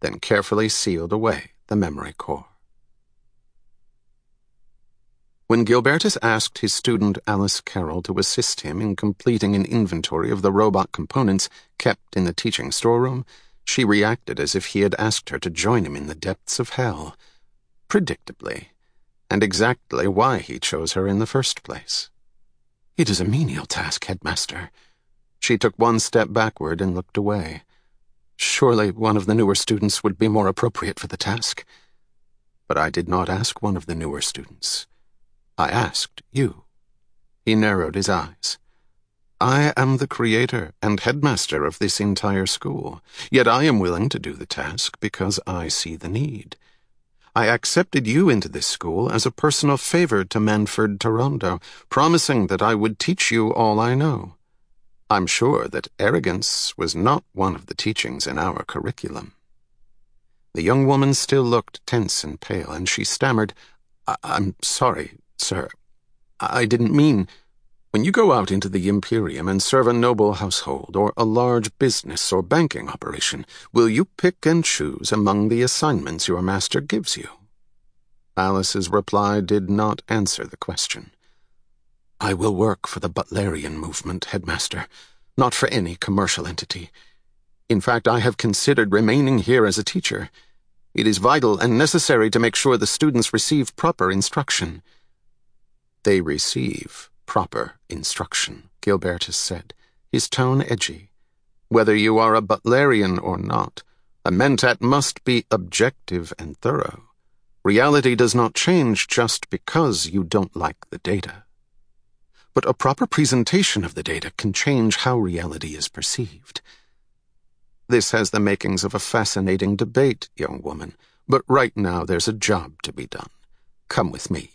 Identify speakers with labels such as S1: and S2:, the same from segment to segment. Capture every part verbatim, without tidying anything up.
S1: then carefully sealed away the memory core. When Gilbertus asked his student Alice Carroll to assist him in completing an inventory of the robot components kept in the teaching storeroom, she reacted as if he had asked her to join him in the depths of hell. Predictably, and exactly why he chose her in the first place. "It is a menial task, Headmaster." She took one step backward and looked away. "Surely one of the newer students would be more appropriate for the task." "But I did not ask one of the newer students. I asked you." He narrowed his eyes. "I am the creator and headmaster of this entire school, yet I am willing to do the task because I see the need. I accepted you into this school as a personal favor to Manfred Toronto, promising that I would teach you all I know. I'm sure that arrogance was not one of the teachings in our curriculum." The young woman still looked tense and pale, and she stammered, I- I'm sorry, sir. I didn't mean... When you go out into the Imperium and serve a noble household or a large business or banking operation, will you pick and choose among the assignments your master gives you? Alice's reply did not answer the question. "I will work for the Butlerian movement, Headmaster, not for any commercial entity. In fact, I have considered remaining here as a teacher. It is vital and necessary to make sure the students receive proper instruction." "They receive proper instruction," Gilbertus said, his tone edgy. "Whether you are a Butlerian or not, a mentat must be objective and thorough. Reality does not change just because you don't like the data. But a proper presentation of the data can change how reality is perceived. This has the makings of a fascinating debate, young woman, but right now there's a job to be done. Come with me."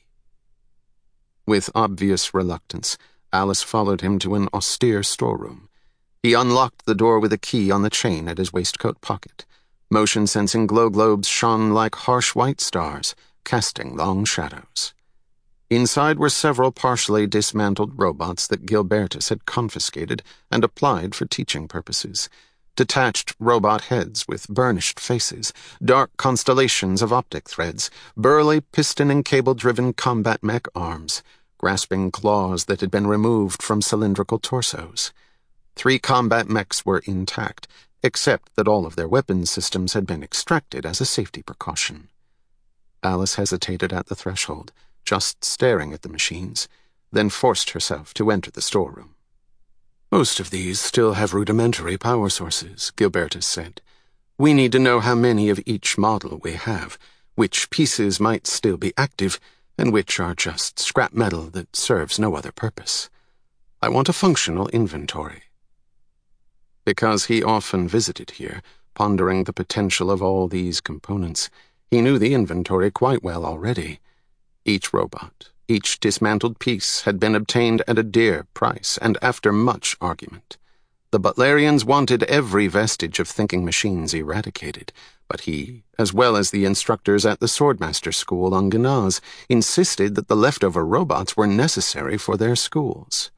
S1: With obvious reluctance, Alice followed him to an austere storeroom. He unlocked the door with a key on the chain at his waistcoat pocket. Motion-sensing glow globes shone like harsh white stars, casting long shadows. Inside were several partially dismantled robots that Gilbertus had confiscated and applied for teaching purposes. Detached robot heads with burnished faces, dark constellations of optic threads, burly piston and cable-driven combat mech arms, grasping claws that had been removed from cylindrical torsos. Three combat mechs were intact, except that all of their weapons systems had been extracted as a safety precaution. Alice hesitated at the threshold, just staring at the machines, then forced herself to enter the storeroom. "Most of these still have rudimentary power sources," Gilbertus said. "We need to know how many of each model we have, which pieces might still be active, and which are just scrap metal that serves no other purpose. I want a functional inventory." Because he often visited here, pondering the potential of all these components, he knew the inventory quite well already. Each robot, each dismantled piece had been obtained at a dear price and after much argument. The Butlerians wanted every vestige of thinking machines eradicated, but he, as well as the instructors at the Swordmaster School on Ganaz, insisted that the leftover robots were necessary for their schools.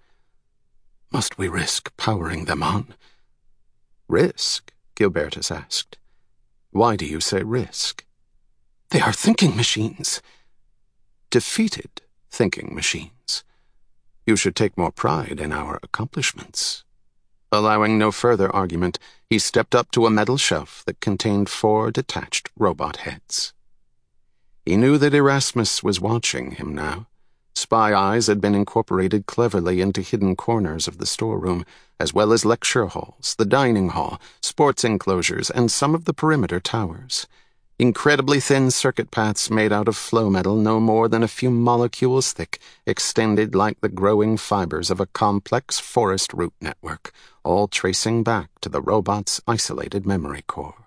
S1: "Must we risk powering them on?" "Risk?" Gilbertus asked. "Why do you say risk?" "They are thinking machines." "Defeated thinking machines. You should take more pride in our accomplishments." Allowing no further argument, he stepped up to a metal shelf that contained four detached robot heads. He knew that Erasmus was watching him now. Spy eyes had been incorporated cleverly into hidden corners of the storeroom, as well as lecture halls, the dining hall, sports enclosures, and some of the perimeter towers. Incredibly thin circuit paths made out of flow metal no more than a few molecules thick, extended like the growing fibers of a complex forest root network, all tracing back to the robot's isolated memory core.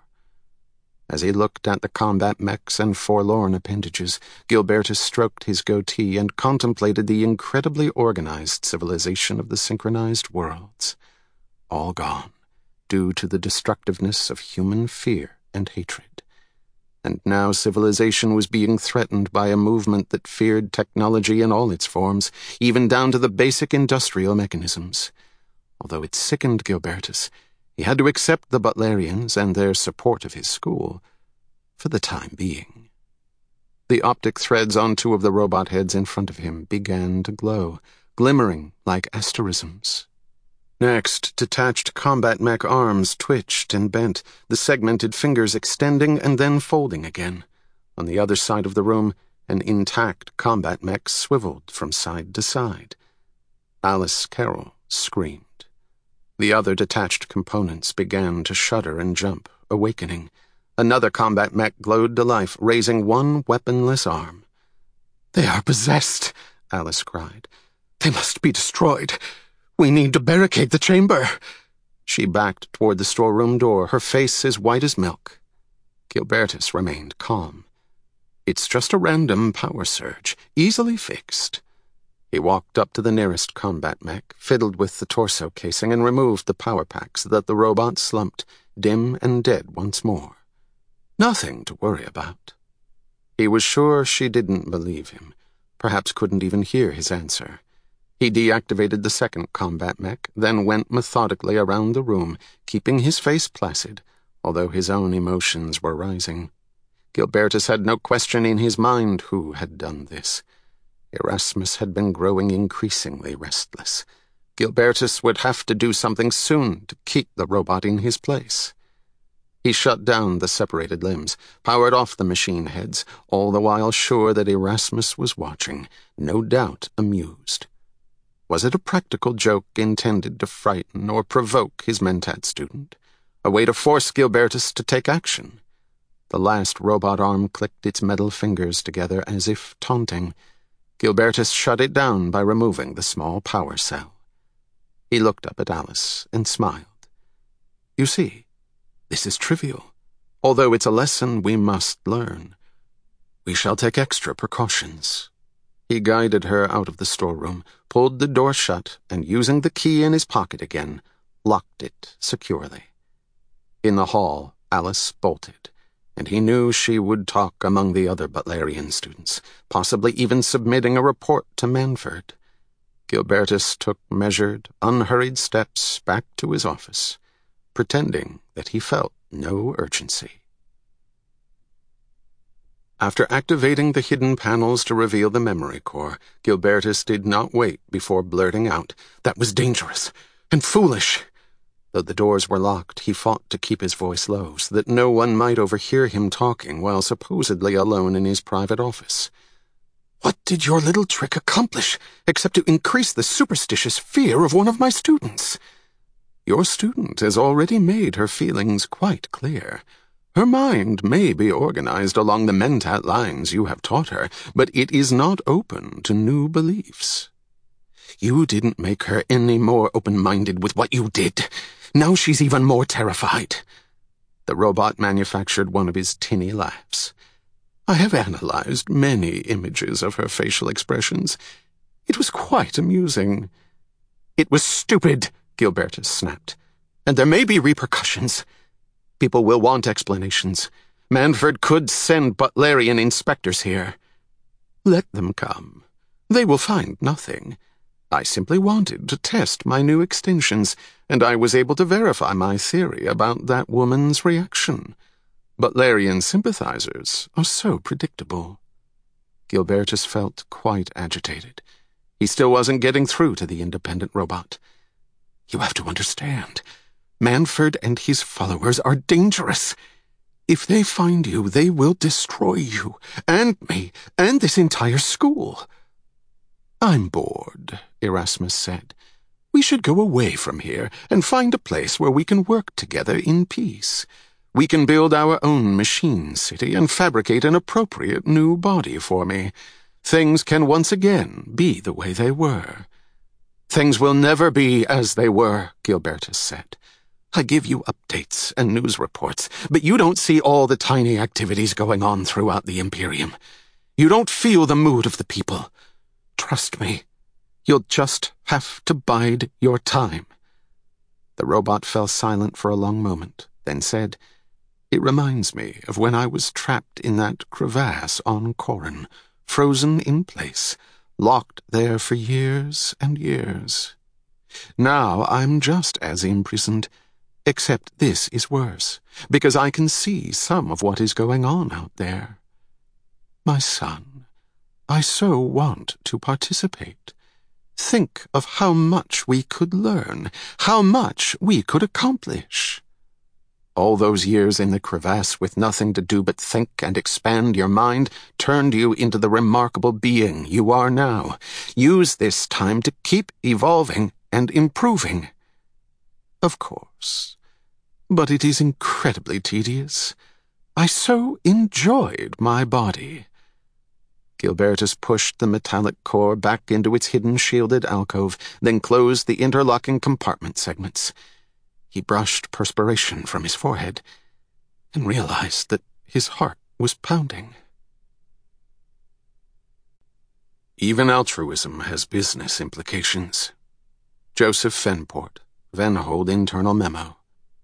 S1: As he looked at the combat mechs and forlorn appendages, Gilbertus stroked his goatee and contemplated the incredibly organized civilization of the synchronized worlds. All gone, due to the destructiveness of human fear and hatred. And now civilization was being threatened by a movement that feared technology in all its forms, even down to the basic industrial mechanisms. Although it sickened Gilbertus, he had to accept the Butlerians and their support of his school, for the time being. The optic threads on two of the robot heads in front of him began to glow, glimmering like asterisms. Next, detached combat mech arms twitched and bent, the segmented fingers extending and then folding again. On the other side of the room, an intact combat mech swiveled from side to side. Alice Carroll screamed. The other detached components began to shudder and jump, awakening. Another combat mech glowed to life, raising one weaponless arm. "They are possessed," Alice cried. "They must be destroyed. We need to barricade the chamber." She backed toward the storeroom door, her face as white as milk. Gilbertus remained calm. "It's just a random power surge, easily fixed." He walked up to the nearest combat mech, fiddled with the torso casing, and removed the power pack so that the robot slumped, dim and dead once more. Nothing to worry about. He was sure she didn't believe him, perhaps couldn't even hear his answer. He deactivated the second combat mech, then went methodically around the room, keeping his face placid, although his own emotions were rising. Gilbertus had no question in his mind who had done this. Erasmus had been growing increasingly restless. Gilbertus would have to do something soon to keep the robot in his place. He shut down the separated limbs, powered off the machine heads, all the while sure that Erasmus was watching, no doubt amused. Was it a practical joke intended to frighten or provoke his Mentat student? A way to force Gilbertus to take action? The last robot arm clicked its metal fingers together as if taunting. Gilbertus shut it down by removing the small power cell. He looked up at Alice and smiled. "You see, this is trivial, although it's a lesson we must learn. We shall take extra precautions." He guided her out of the storeroom, pulled the door shut, and using the key in his pocket again, locked it securely. In the hall, Alice bolted, and he knew she would talk among the other Butlerian students, possibly even submitting a report to Manford. Gilbertus took measured, unhurried steps back to his office, pretending that he felt no urgency. After activating the hidden panels to reveal the memory core, Gilbertus did not wait before blurting out, "That was dangerous and foolish." Though the doors were locked, he fought to keep his voice low so that no one might overhear him talking while supposedly alone in his private office. "What did your little trick accomplish, except to increase the superstitious fear of one of my students?" "Your student has already made her feelings quite clear. Her mind may be organized along the Mentat lines you have taught her, but it is not open to new beliefs. You didn't make her any more open-minded with what you did. Now she's even more terrified." The robot manufactured one of his tinny laughs. "I have analyzed many images of her facial expressions. It was quite amusing." "It was stupid," Gilbertus snapped. "And there may be repercussions. People will want explanations. Manford could send Butlerian inspectors here." "Let them come. They will find nothing. I simply wanted to test my new extensions, and I was able to verify my theory about that woman's reaction. Butlerian sympathizers are so predictable." Gilbertus felt quite agitated. He still wasn't getting through to the independent robot. "You have to understand. Manford and his followers are dangerous. If they find you, they will destroy you, and me, and this entire school." "I'm bored," Erasmus said. "We should go away from here and find a place where we can work together in peace. We can build our own machine city and fabricate an appropriate new body for me. Things can once again be the way they were." "Things will never be as they were," Gilbertus said. "I give you updates and news reports, but you don't see all the tiny activities going on throughout the Imperium. You don't feel the mood of the people. Trust me, you'll just have to bide your time." The robot fell silent for a long moment, then said, "It reminds me of when I was trapped in that crevasse on Corran, frozen in place, locked there for years and years. Now I'm just as imprisoned, Except this is worse, because I can see some of what is going on out there. My son, I so want to participate. Think of how much we could learn, how much we could accomplish. All those years in the crevasse with nothing to do but think and expand your mind turned you into the remarkable being you are now. Use this time to keep evolving and improving. Of course, but it is incredibly tedious. I so enjoyed my body. Gilbertus pushed the metallic core back into its hidden shielded alcove, then closed the interlocking compartment segments. He brushed perspiration from his forehead and realized that his heart was pounding. Even altruism has business implications. Joseph Venport, Venhold Internal Memo.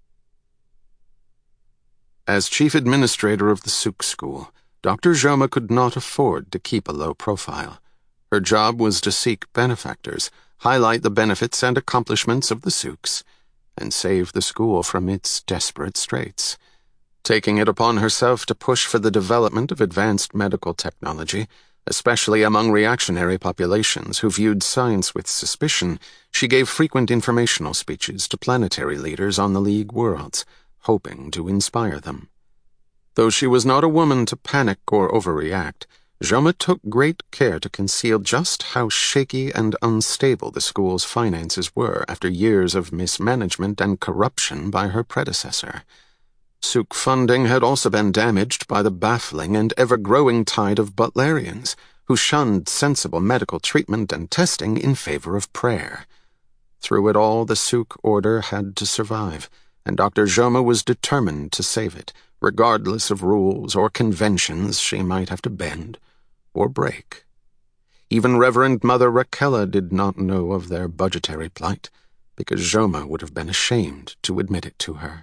S1: As chief administrator of the Sook School, Doctor Joma could not afford to keep a low profile. Her job was to seek benefactors, highlight the benefits and accomplishments of the Sooks, and save the school from its desperate straits. Taking it upon herself to push for the development of advanced medical technology, especially among reactionary populations who viewed science with suspicion, she gave frequent informational speeches to planetary leaders on the League worlds, hoping to inspire them. Though she was not a woman to panic or overreact, Joma took great care to conceal just how shaky and unstable the school's finances were after years of mismanagement and corruption by her predecessor. Sook funding had also been damaged by the baffling and ever-growing tide of Butlerians, who shunned sensible medical treatment and testing in favor of prayer. Through it all, the Sook order had to survive, and Doctor Joma was determined to save it, regardless of rules or conventions she might have to bend or break. Even Reverend Mother Rakella did not know of their budgetary plight, because Joma would have been ashamed to admit it to her.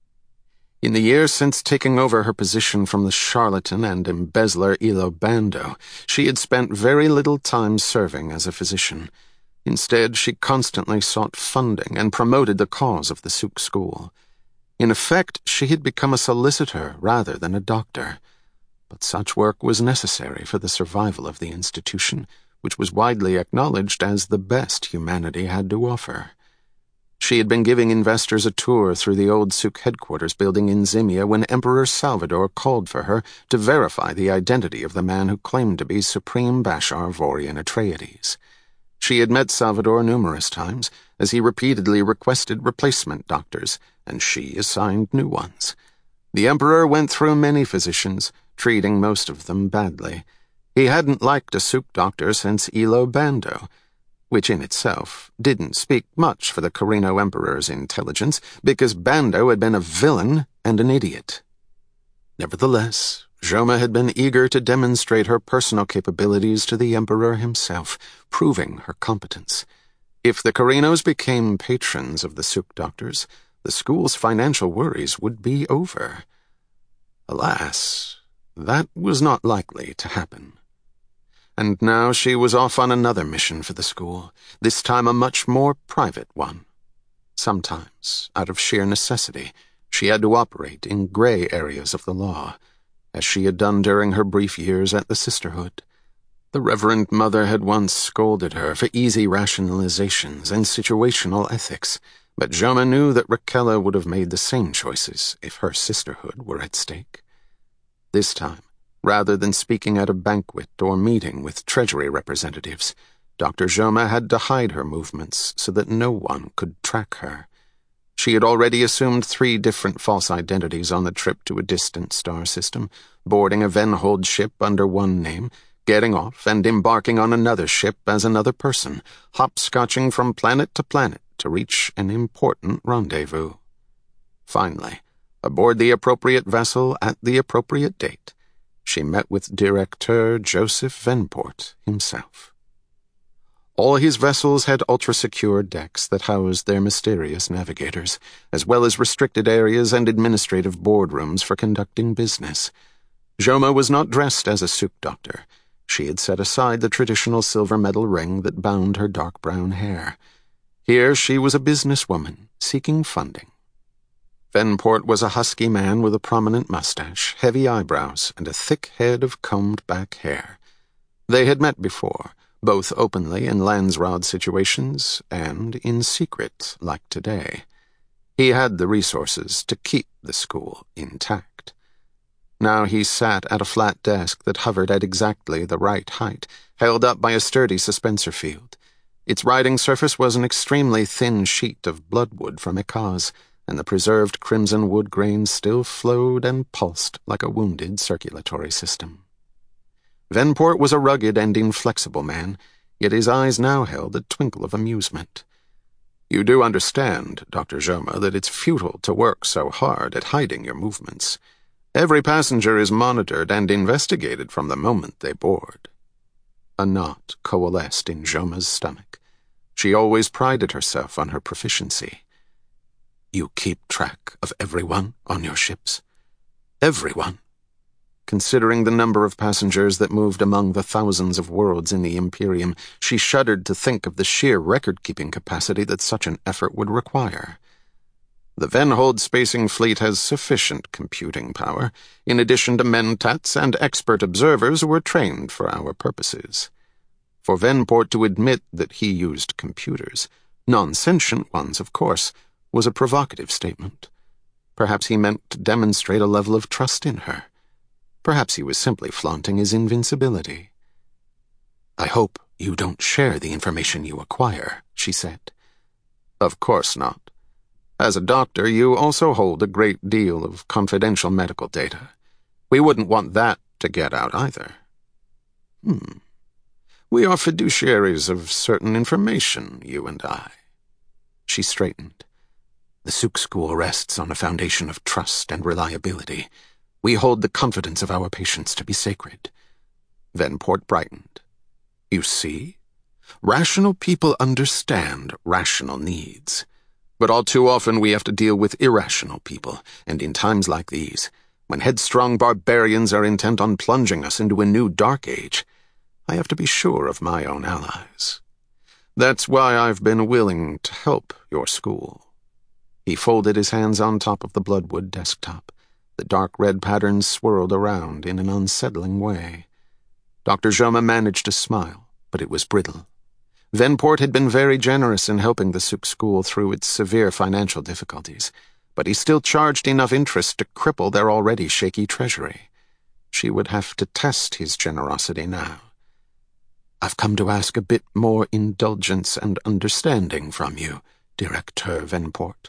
S1: In the years since taking over her position from the charlatan and embezzler Ilo Bando, she had spent very little time serving as a physician. Instead, she constantly sought funding and promoted the cause of the Sook School. In effect, she had become a solicitor rather than a doctor. But such work was necessary for the survival of the institution, which was widely acknowledged as the best humanity had to offer. She had been giving investors a tour through the old Sook headquarters building in Zimia when Emperor Salvador called for her to verify the identity of the man who claimed to be Supreme Bashar Vorian Atreides. She had met Salvador numerous times, as he repeatedly requested replacement doctors, and she assigned new ones. The Emperor went through many physicians, treating most of them badly. He hadn't liked a Sook doctor since Ilo Bando, which in itself didn't speak much for the Carino Emperor's intelligence, because Bando had been a villain and an idiot. Nevertheless, Joma had been eager to demonstrate her personal capabilities to the Emperor himself, proving her competence. If the Carinos became patrons of the Sook doctors, the school's financial worries would be over. Alas, that was not likely to happen. And now she was off on another mission for the school, this time a much more private one. Sometimes, out of sheer necessity, she had to operate in gray areas of the law, as she had done during her brief years at the Sisterhood. The Reverend Mother had once scolded her for easy rationalizations and situational ethics, but Joma knew that Rakella would have made the same choices if her sisterhood were at stake. This time, rather than speaking at a banquet or meeting with Treasury representatives, Doctor Joma had to hide her movements so that no one could track her. She had already assumed three different false identities on the trip to a distant star system, boarding a Venhold ship under one name, getting off and embarking on another ship as another person, hopscotching from planet to planet to reach an important rendezvous. Finally, aboard the appropriate vessel at the appropriate date, she met with Directeur Joseph Venport himself. All his vessels had ultra-secure decks that housed their mysterious navigators, as well as restricted areas and administrative boardrooms for conducting business. Joma was not dressed as a Sook doctor. She had set aside the traditional silver medal ring that bound her dark brown hair. Here she was a businesswoman seeking funding. Venport was a husky man with a prominent mustache, heavy eyebrows, and a thick head of combed-back hair. They had met before, both openly in Landsrod situations and in secret, like today. He had the resources to keep the school intact. Now he sat at a flat desk that hovered at exactly the right height, held up by a sturdy suspensor field. Its writing surface was an extremely thin sheet of bloodwood from a cause, and the preserved crimson wood grain still flowed and pulsed like a wounded circulatory system. Venport was a rugged and inflexible man, yet his eyes now held a twinkle of amusement. "You do understand, Doctor Joma, that it's futile to work so hard at hiding your movements. Every passenger is monitored and investigated from the moment they board." A knot coalesced in Joma's stomach. She always prided herself on her proficiency. "You keep track of everyone on your ships? Everyone?" Considering the number of passengers that moved among the thousands of worlds in the Imperium, she shuddered to think of the sheer record-keeping capacity that such an effort would require. "The Venhold spacing fleet has sufficient computing power, in addition to mentats and expert observers who were trained for our purposes." For Venport to admit that he used computers, non-sentient ones, of course, was a provocative statement. Perhaps he meant to demonstrate a level of trust in her. Perhaps he was simply flaunting his invincibility. "I hope you don't share the information you acquire," she said. "Of course not. As a doctor, you also hold a great deal of confidential medical data. We wouldn't want that to get out either." Hmm. "We are fiduciaries of certain information, you and I." She straightened. "The Suk School rests on a foundation of trust and reliability. We hold the confidence of our patients to be sacred." Venport brightened. "You see? Rational people understand rational needs. But all too often we have to deal with irrational people, and in times like these, when headstrong barbarians are intent on plunging us into a new dark age, I have to be sure of my own allies. That's why I've been willing to help your school." He folded his hands on top of the bloodwood desktop. The dark red patterns swirled around in an unsettling way. Doctor Joma managed a smile, but it was brittle. Venport had been very generous in helping the Suk School through its severe financial difficulties, but he still charged enough interest to cripple their already shaky treasury. She would have to test his generosity now. "I've come to ask a bit more indulgence and understanding from you, Directeur Venport."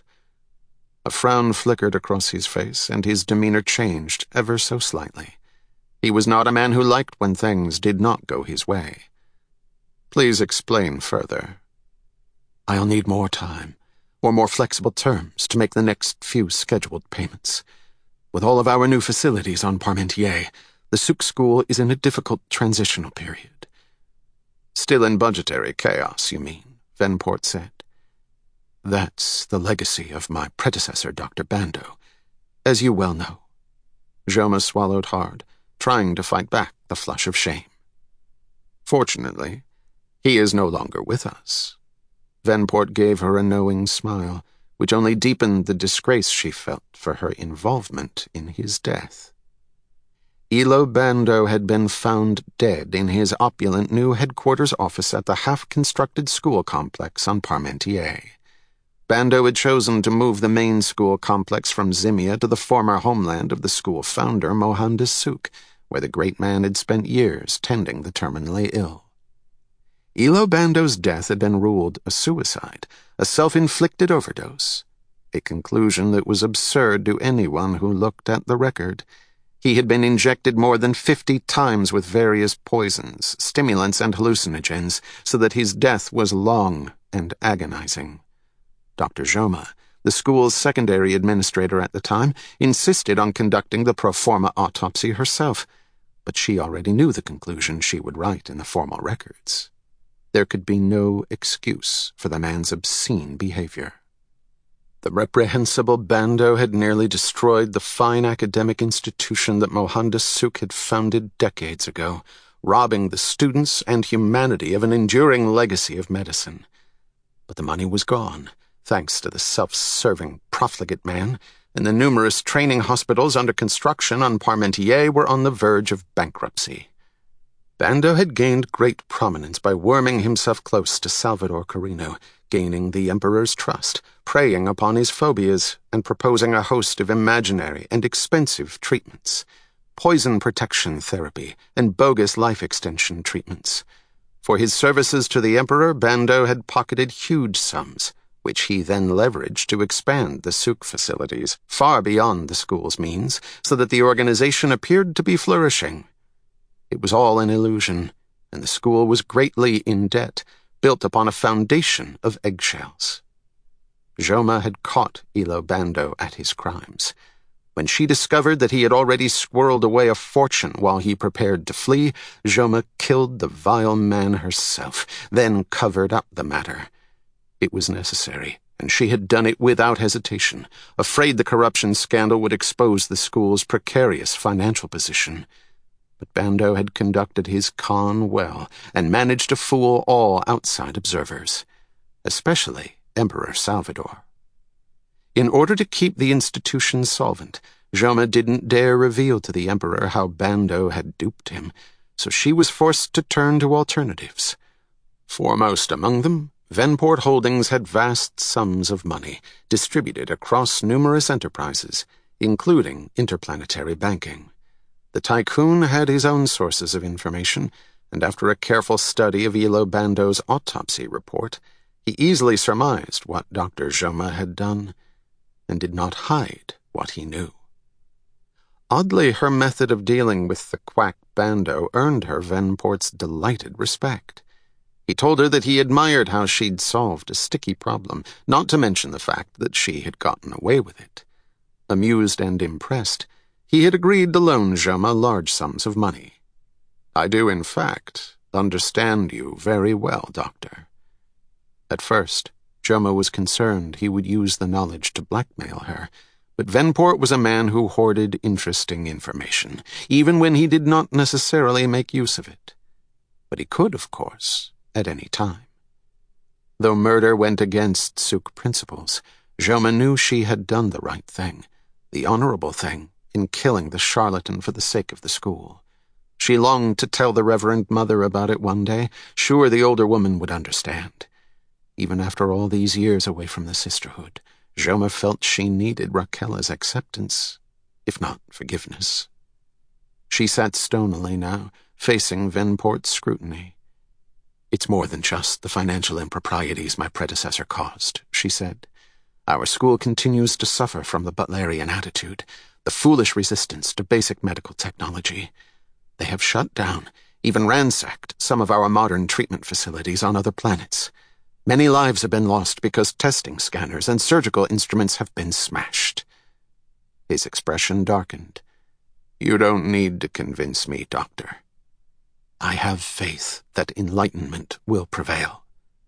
S1: A frown flickered across his face, and his demeanor changed ever so slightly. He was not a man who liked when things did not go his way. "Please explain further." "I'll need more time, or more flexible terms to make the next few scheduled payments. With all of our new facilities on Parmentier, the Suk School is in a difficult transitional period." "Still in budgetary chaos, you mean?" Venport said. "That's the legacy of my predecessor, Doctor Bando, as you well know." Joma swallowed hard, trying to fight back the flush of shame. "Fortunately, he is no longer with us." Venport gave her a knowing smile, which only deepened the disgrace she felt for her involvement in his death. Ilo Bando had been found dead in his opulent new headquarters office at the half-constructed school complex on Parmentier. Bando had chosen to move the main school complex from Zimia to the former homeland of the school founder, Mohandas Suk, where the great man had spent years tending the terminally ill. Ilo Bando's death had been ruled a suicide, a self-inflicted overdose, a conclusion that was absurd to anyone who looked at the record. He had been injected more than fifty times with various poisons, stimulants, and hallucinogens, so that his death was long and agonizing. Doctor Joma, the school's secondary administrator at the time, insisted on conducting the pro forma autopsy herself, but she already knew the conclusion she would write in the formal records. There could be no excuse for the man's obscene behavior. The reprehensible Bando had nearly destroyed the fine academic institution that Mohandas Suk had founded decades ago, robbing the students and humanity of an enduring legacy of medicine. But the money was gone, thanks to the self-serving profligate man, and the numerous training hospitals under construction on Parmentier were on the verge of bankruptcy. Bando had gained great prominence by worming himself close to Salvador Carino, gaining the Emperor's trust, preying upon his phobias, and proposing a host of imaginary and expensive treatments, poison protection therapy, and bogus life extension treatments. For his services to the Emperor, Bando had pocketed huge sums, which he then leveraged to expand the souk facilities far beyond the school's means, so that the organization appeared to be flourishing. It was all an illusion, and the school was greatly in debt, built upon a foundation of eggshells. Joma had caught Ilo Bando at his crimes. When she discovered that he had already squirreled away a fortune while he prepared to flee, Joma killed the vile man herself, then covered up the matter. It was necessary, and she had done it without hesitation, afraid the corruption scandal would expose the school's precarious financial position. But Bando had conducted his con well, and managed to fool all outside observers, especially Emperor Salvador. In order to keep the institution solvent, Joma didn't dare reveal to the Emperor how Bando had duped him, so she was forced to turn to alternatives. Foremost among them, Venport Holdings had vast sums of money distributed across numerous enterprises, including interplanetary banking. The tycoon had his own sources of information, and after a careful study of Ilo Bando's autopsy report, he easily surmised what Doctor Joma had done, and did not hide what he knew. Oddly, her method of dealing with the quack Bando earned her Venport's delighted respect. He told her that he admired how she'd solved a sticky problem, not to mention the fact that she had gotten away with it. Amused and impressed, he had agreed to loan Joma large sums of money. "I do, in fact, understand you very well, Doctor." At first, Joma was concerned he would use the knowledge to blackmail her, but Venport was a man who hoarded interesting information, even when he did not necessarily make use of it. But he could, of course, at any time. Though murder went against souk principles, Joma knew she had done the right thing, the honorable thing, in killing the charlatan for the sake of the school. She longed to tell the Reverend Mother about it one day, sure the older woman would understand. Even after all these years away from the sisterhood, Joma felt she needed Raquela's acceptance, if not forgiveness. She sat stonily now, facing Venport's scrutiny. "It's more than just the financial improprieties my predecessor caused," she said. "Our school continues to suffer from the Butlerian attitude, the foolish resistance to basic medical technology. They have shut down, even ransacked, some of our modern treatment facilities on other planets. Many lives have been lost because testing scanners and surgical instruments have been smashed." His expression darkened. "You don't need to convince me, Doctor. I have faith that enlightenment will prevail."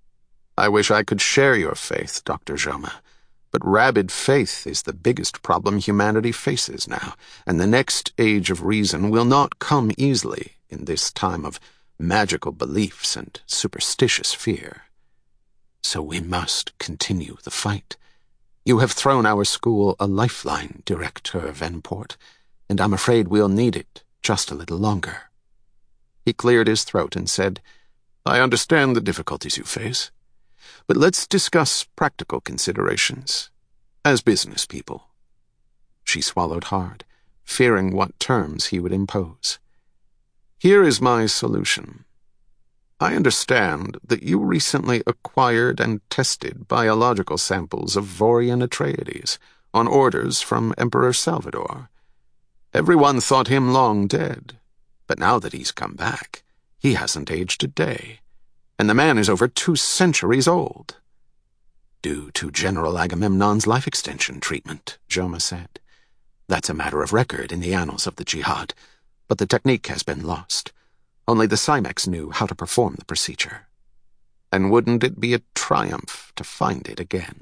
S1: "I wish I could share your faith, Doctor Joma, but rabid faith is the biggest problem humanity faces now, and the next age of reason will not come easily in this time of magical beliefs and superstitious fear. So we must continue the fight. You have thrown our school a lifeline, Directeur Venport, and I'm afraid we'll need it just a little longer." He cleared his throat and said, "I understand the difficulties you face, but let's discuss practical considerations, as business people." She swallowed hard, fearing what terms he would impose. "Here is my solution. I understand that you recently acquired and tested biological samples of Vorian Atreides on orders from Emperor Salvador. Everyone thought him long dead, but now that he's come back, he hasn't aged a day, and the man is over two centuries old." "Due to General Agamemnon's life extension treatment," Joma said. "That's a matter of record in the annals of the Jihad, but the technique has been lost. Only the Cymex knew how to perform the procedure. And wouldn't it be a triumph to find it again?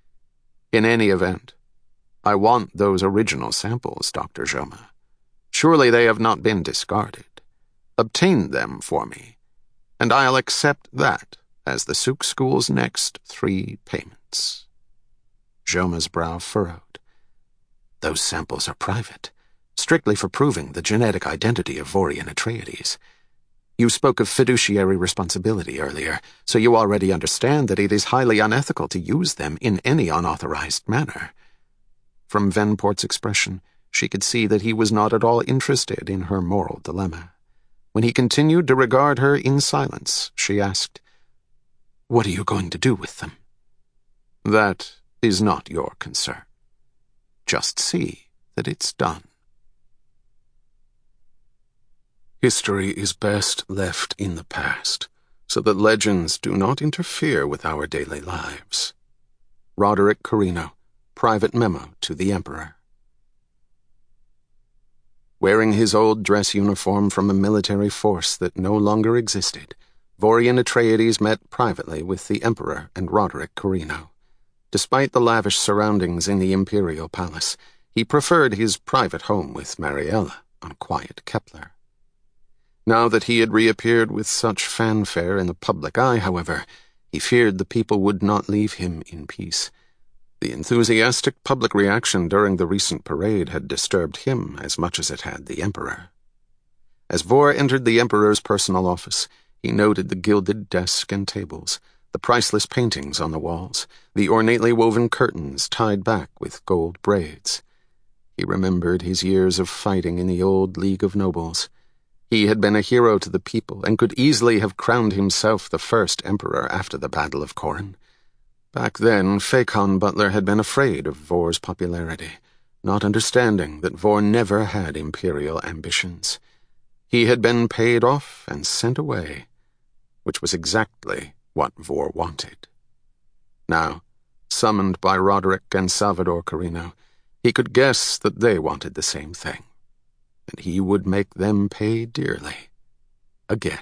S1: In any event, I want those original samples, Doctor Joma. Surely they have not been discarded. Obtain them for me, and I'll accept that as the souk school's next three payments." Joma's brow furrowed. those samples are private, strictly for proving the genetic identity of Vorian Atreides. You spoke of fiduciary responsibility earlier, so you already understand that it is highly unethical to use them in any unauthorized manner. From Venport's expression, she could see that he was not at all interested in her moral dilemma. When he continued to regard her in silence, she asked, "What are you going to do with them?" "That is not your concern. Just see that it's done." History is best left in the past, so that legends do not interfere with our daily lives. Roderick Corrino, Private Memo to the Emperor. Wearing his old dress uniform from a military force that no longer existed, Vorian Atreides met privately with the Emperor and Roderick Corrino. Despite the lavish surroundings in the Imperial Palace, he preferred his private home with Mariella on quiet Kepler. Now that he had reappeared with such fanfare in the public eye, however, he feared the people would not leave him in peace. The enthusiastic public reaction during the recent parade had disturbed him as much as it had the Emperor. As Vor entered the Emperor's personal office, he noted the gilded desk and tables, the priceless paintings on the walls, the ornately woven curtains tied back with gold braids. He remembered his years of fighting in the old League of Nobles. He had been a hero to the people and could easily have crowned himself the first emperor after the Battle of Corran. Back then, Fakon Butler had been afraid of Vor's popularity, not understanding that Vor never had imperial ambitions. He had been paid off and sent away, which was exactly what Vor wanted. Now, summoned by Roderick and Salvador Corrino, he could guess that they wanted the same thing, and he would make them pay dearly. Again.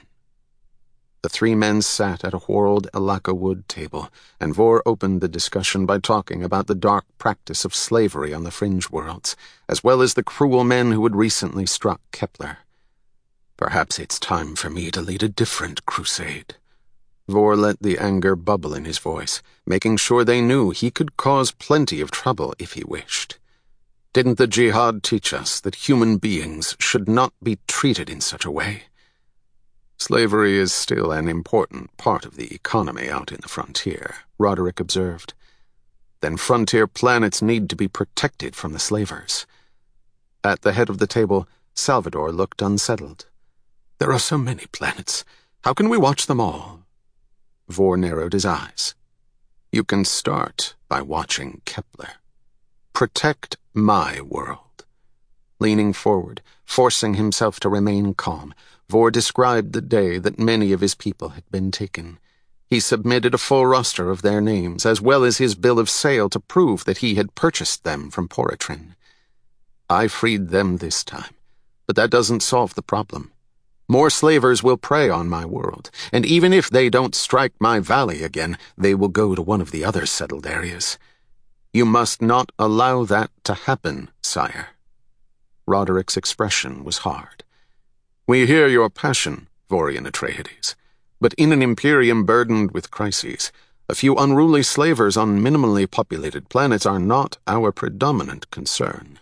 S1: The three men sat at a whorled Alaka wood table, and Vor opened the discussion by talking about the dark practice of slavery on the fringe worlds, as well as the cruel men who had recently struck Kepler. Perhaps it's time for me to lead a different crusade. Vor let the anger bubble in his voice, making sure they knew he could cause plenty of trouble if he wished. Didn't the Jihad teach us that human beings should not be treated in such a way? Slavery is still an important part of the economy out in the frontier, Roderick observed. Then frontier planets need to be protected from the slavers. At the head of the table, Salvador looked unsettled. There are so many planets. How can we watch them all? Vor narrowed his eyes. You can start by watching Kepler. Protect my world. Leaning forward, forcing himself to remain calm, Vor described the day that many of his people had been taken. He submitted a full roster of their names, as well as his bill of sale to prove that he had purchased them from Poratrin. I freed them this time, but that doesn't solve the problem. More slavers will prey on my world, and even if they don't strike my valley again, they will go to one of the other settled areas. You must not allow that to happen, sire. Roderick's expression was hard. We hear your passion, Vorian Atreides, but in an Imperium burdened with crises, a few unruly slavers on minimally populated planets are not our predominant concern.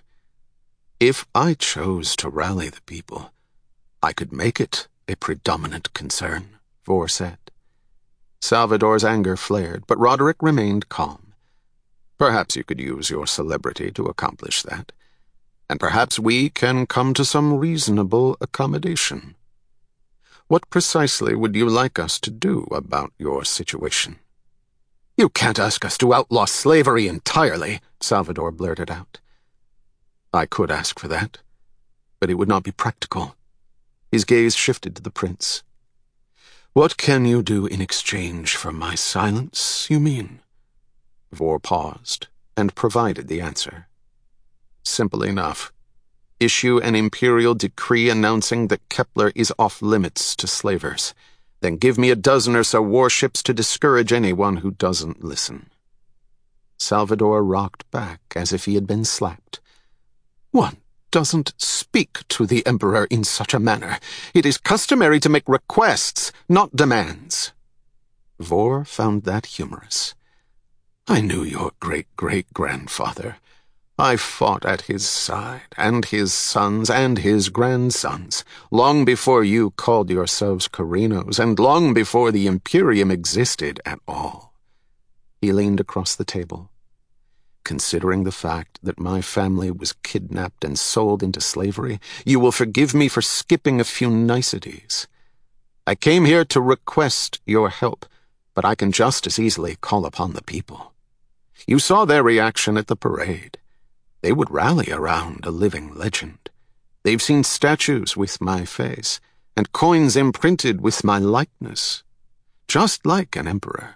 S1: If I chose to rally the people, I could make it a predominant concern, Vor said. Salvador's anger flared, but Roderick remained calm. Perhaps you could use your celebrity to accomplish that. And perhaps we can come to some reasonable accommodation. What precisely would you like us to do about your situation? You can't ask us to outlaw slavery entirely, Salvador blurted out. I could ask for that, but it would not be practical. His gaze shifted to the prince. What can you do in exchange for my silence, you mean? Vor paused and provided the answer. Simple enough. Issue an imperial decree announcing that Kepler is off-limits to slavers. Then give me a dozen or so warships to discourage anyone who doesn't listen. Salvador rocked back as if he had been slapped. One doesn't speak to the Emperor in such a manner. It is customary to make requests, not demands. Vor found that humorous. I knew your great-great-grandfather. I fought at his side, and his sons, and his grandsons, long before you called yourselves Carinos, and long before the Imperium existed at all." He leaned across the table. "Considering the fact that my family was kidnapped and sold into slavery, you will forgive me for skipping a few niceties. I came here to request your help, but I can just as easily call upon the people. You saw their reaction at the parade. They would rally around a living legend. They've seen statues with my face, and coins imprinted with my likeness, just like an emperor.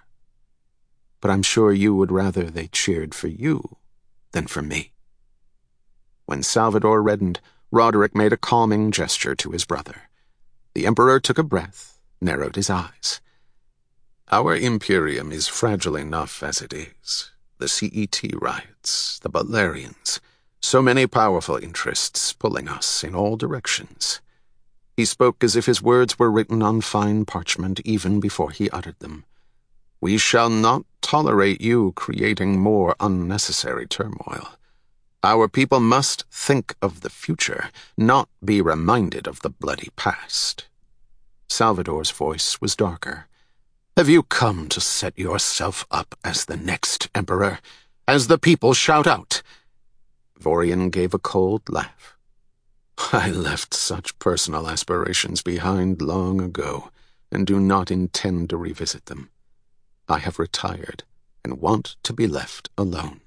S1: But I'm sure you would rather they cheered for you than for me." When Salvador reddened, Roderick made a calming gesture to his brother. The Emperor took a breath, narrowed his eyes. "Our Imperium is fragile enough as it is. The C E T riots, the Butlerians, so many powerful interests pulling us in all directions." He spoke as if his words were written on fine parchment even before he uttered them. "We shall not tolerate you creating more unnecessary turmoil. Our people must think of the future, not be reminded of the bloody past." Salvador's voice was darker. "Have you come to set yourself up as the next emperor, as the people shout out?" Vorian gave a cold laugh. "I left such personal aspirations behind long ago, and do not intend to revisit them. I have retired, and want to be left alone.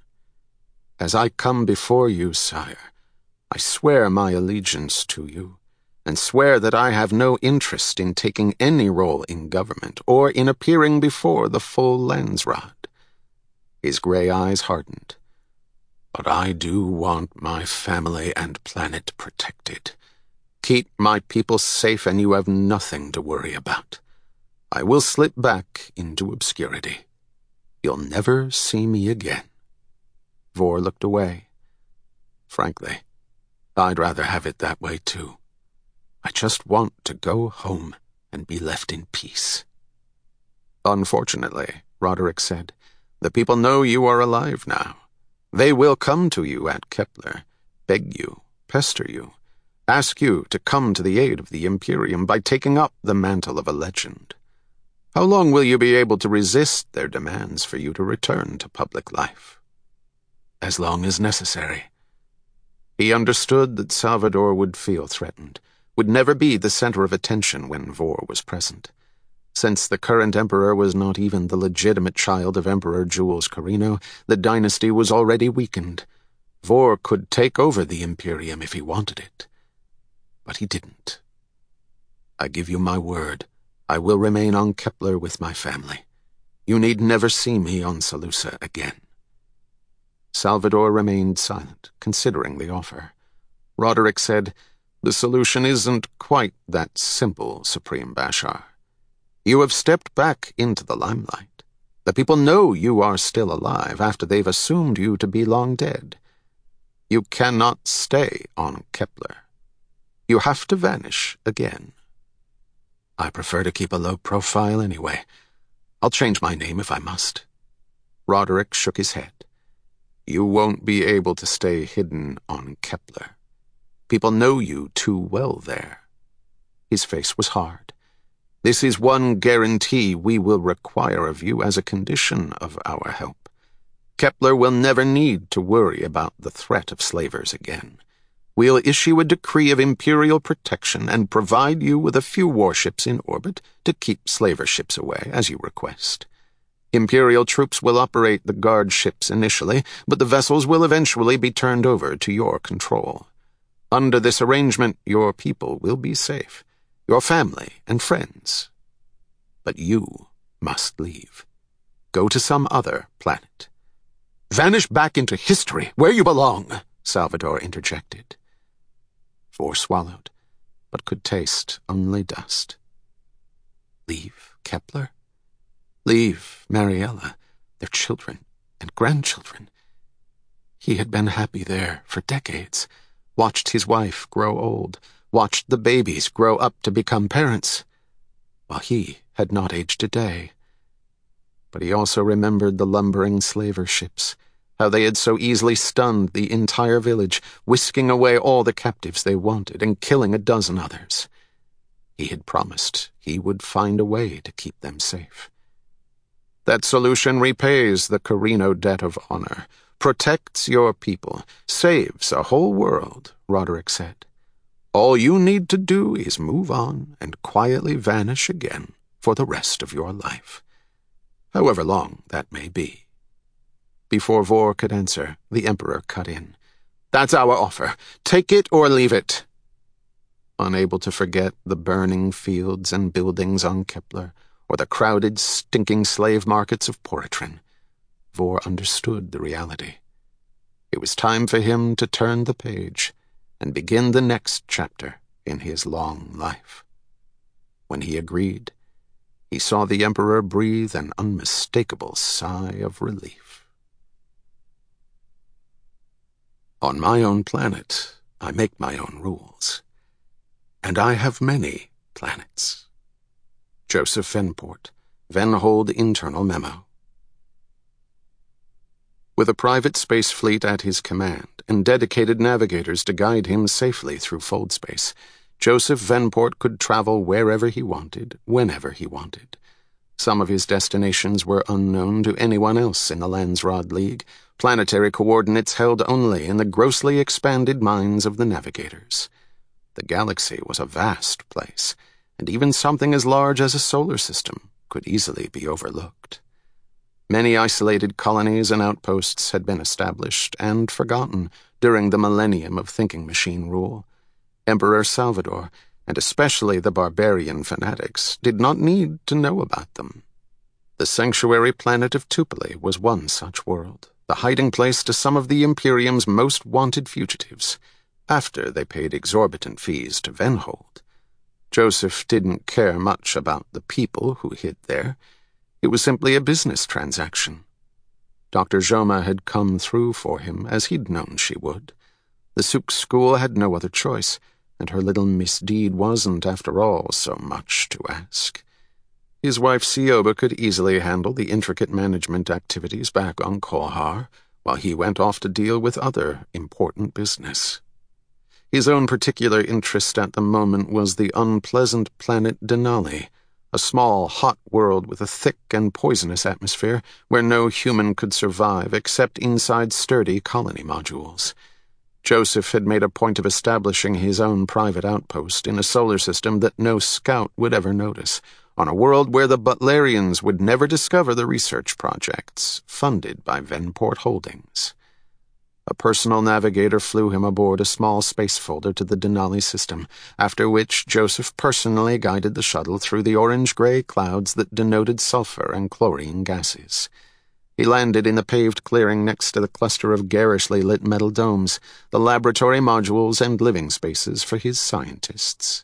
S1: As I come before you, sire, I swear my allegiance to you, and swear that I have no interest in taking any role in government or in appearing before the full Landsraad." His gray eyes hardened. "But I do want my family and planet protected. Keep my people safe and you have nothing to worry about. I will slip back into obscurity. You'll never see me again." Vor looked away. "Frankly, I'd rather have it that way too. I just want to go home and be left in peace." "Unfortunately," Roderick said, "the people know you are alive now. They will come to you at Kepler, beg you, pester you, ask you to come to the aid of the Imperium by taking up the mantle of a legend. How long will you be able to resist their demands for you to return to public life?" "As long as necessary." He understood that Salvador would feel threatened, would never be the center of attention when Vor was present. Since the current emperor was not even the legitimate child of Emperor Jules Carino, the dynasty was already weakened. Vor could take over the Imperium if he wanted it. But he didn't. "I give you my word, I will remain on Kepler with my family. You need never see me on Seleucia again." Salvador remained silent, considering the offer. Roderick said, "The solution isn't quite that simple, Supreme Bashar. You have stepped back into the limelight. The people know you are still alive after they've assumed you to be long dead. You cannot stay on Kepler. You have to vanish again." "I prefer to keep a low profile anyway. I'll change my name if I must." Roderick shook his head. "You won't be able to stay hidden on Kepler. People know you too well there." His face was hard. "This is one guarantee we will require of you as a condition of our help. Kepler will never need to worry about the threat of slavers again. We'll issue a decree of imperial protection and provide you with a few warships in orbit to keep slaver ships away, as you request. Imperial troops will operate the guard ships initially, but the vessels will eventually be turned over to your control. Under this arrangement, your people will be safe, your family and friends. But you must leave. Go to some other planet." "Vanish back into history, where you belong," Salvador interjected. Vor swallowed, but could taste only dust. Leave Kepler? Leave Mariella, their children and grandchildren. He had been happy there for decades, watched his wife grow old, watched the babies grow up to become parents, while he had not aged a day. But he also remembered the lumbering slaver ships, how they had so easily stunned the entire village, whisking away all the captives they wanted and killing a dozen others. He had promised he would find a way to keep them safe. That solution repays the Carino debt of honor, protects your people, saves a whole world, Roderick said. All you need to do is move on and quietly vanish again for the rest of your life, however long that may be. Before Vor could answer, the Emperor cut in. That's our offer. Take it or leave it. Unable to forget the burning fields and buildings on Kepler, or the crowded, stinking slave markets of Poritrin, Vor understood the reality. It was time for him to turn the page and begin the next chapter in his long life. When he agreed, he saw the Emperor breathe an unmistakable sigh of relief. On my own planet, I make my own rules. And I have many planets. Joseph Venport, Venhold Internal Memo. With a private space fleet at his command and dedicated navigators to guide him safely through Foldspace, Joseph Venport could travel wherever he wanted, whenever he wanted. Some of his destinations were unknown to anyone else in the Landsrod League, planetary coordinates held only in the grossly expanded minds of the navigators. The galaxy was a vast place, and even something as large as a solar system could easily be overlooked. Many isolated colonies and outposts had been established and forgotten during the millennium of thinking machine rule. Emperor Salvador, and especially the barbarian fanatics, did not need to know about them. The sanctuary planet of Tupile was one such world, the hiding place to some of the Imperium's most wanted fugitives, after they paid exorbitant fees to Venhold. Joseph didn't care much about the people who hid there. It was simply a business transaction. Doctor Joma had come through for him, as he'd known she would. The Sook school had no other choice, and her little misdeed wasn't, after all, so much to ask. His wife Sioba could easily handle the intricate management activities back on Kohar, while he went off to deal with other important business. His own particular interest at the moment was the unpleasant planet Denali, a small, hot world with a thick and poisonous atmosphere where no human could survive except inside sturdy colony modules. Joseph had made a point of establishing his own private outpost in a solar system that no scout would ever notice, on a world where the Butlerians would never discover the research projects funded by Venport Holdings. A personal navigator flew him aboard a small space folder to the Denali system, after which Joseph personally guided the shuttle through the orange-gray clouds that denoted sulfur and chlorine gases. He landed in the paved clearing next to the cluster of garishly lit metal domes, the laboratory modules and living spaces for his scientists.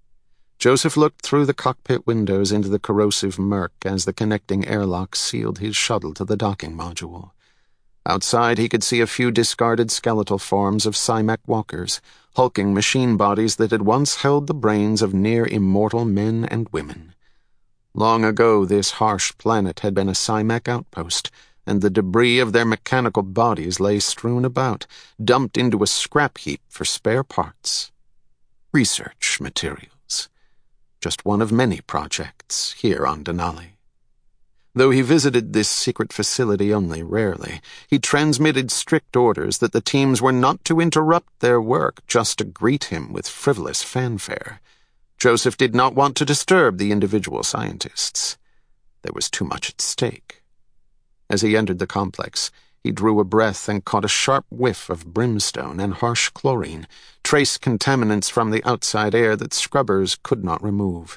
S1: Joseph looked through the cockpit windows into the corrosive murk as the connecting airlock sealed his shuttle to the docking module. Outside, he could see a few discarded skeletal forms of Cymac walkers, hulking machine bodies that had once held the brains of near-immortal men and women. Long ago, this harsh planet had been a Cymac outpost, and the debris of their mechanical bodies lay strewn about, dumped into a scrap heap for spare parts. Research materials. Just one of many projects here on Denali. Though he visited this secret facility only rarely, he transmitted strict orders that the teams were not to interrupt their work just to greet him with frivolous fanfare. Joseph did not want to disturb the individual scientists. There was too much at stake. As he entered the complex, he drew a breath and caught a sharp whiff of brimstone and harsh chlorine, trace contaminants from the outside air that scrubbers could not remove.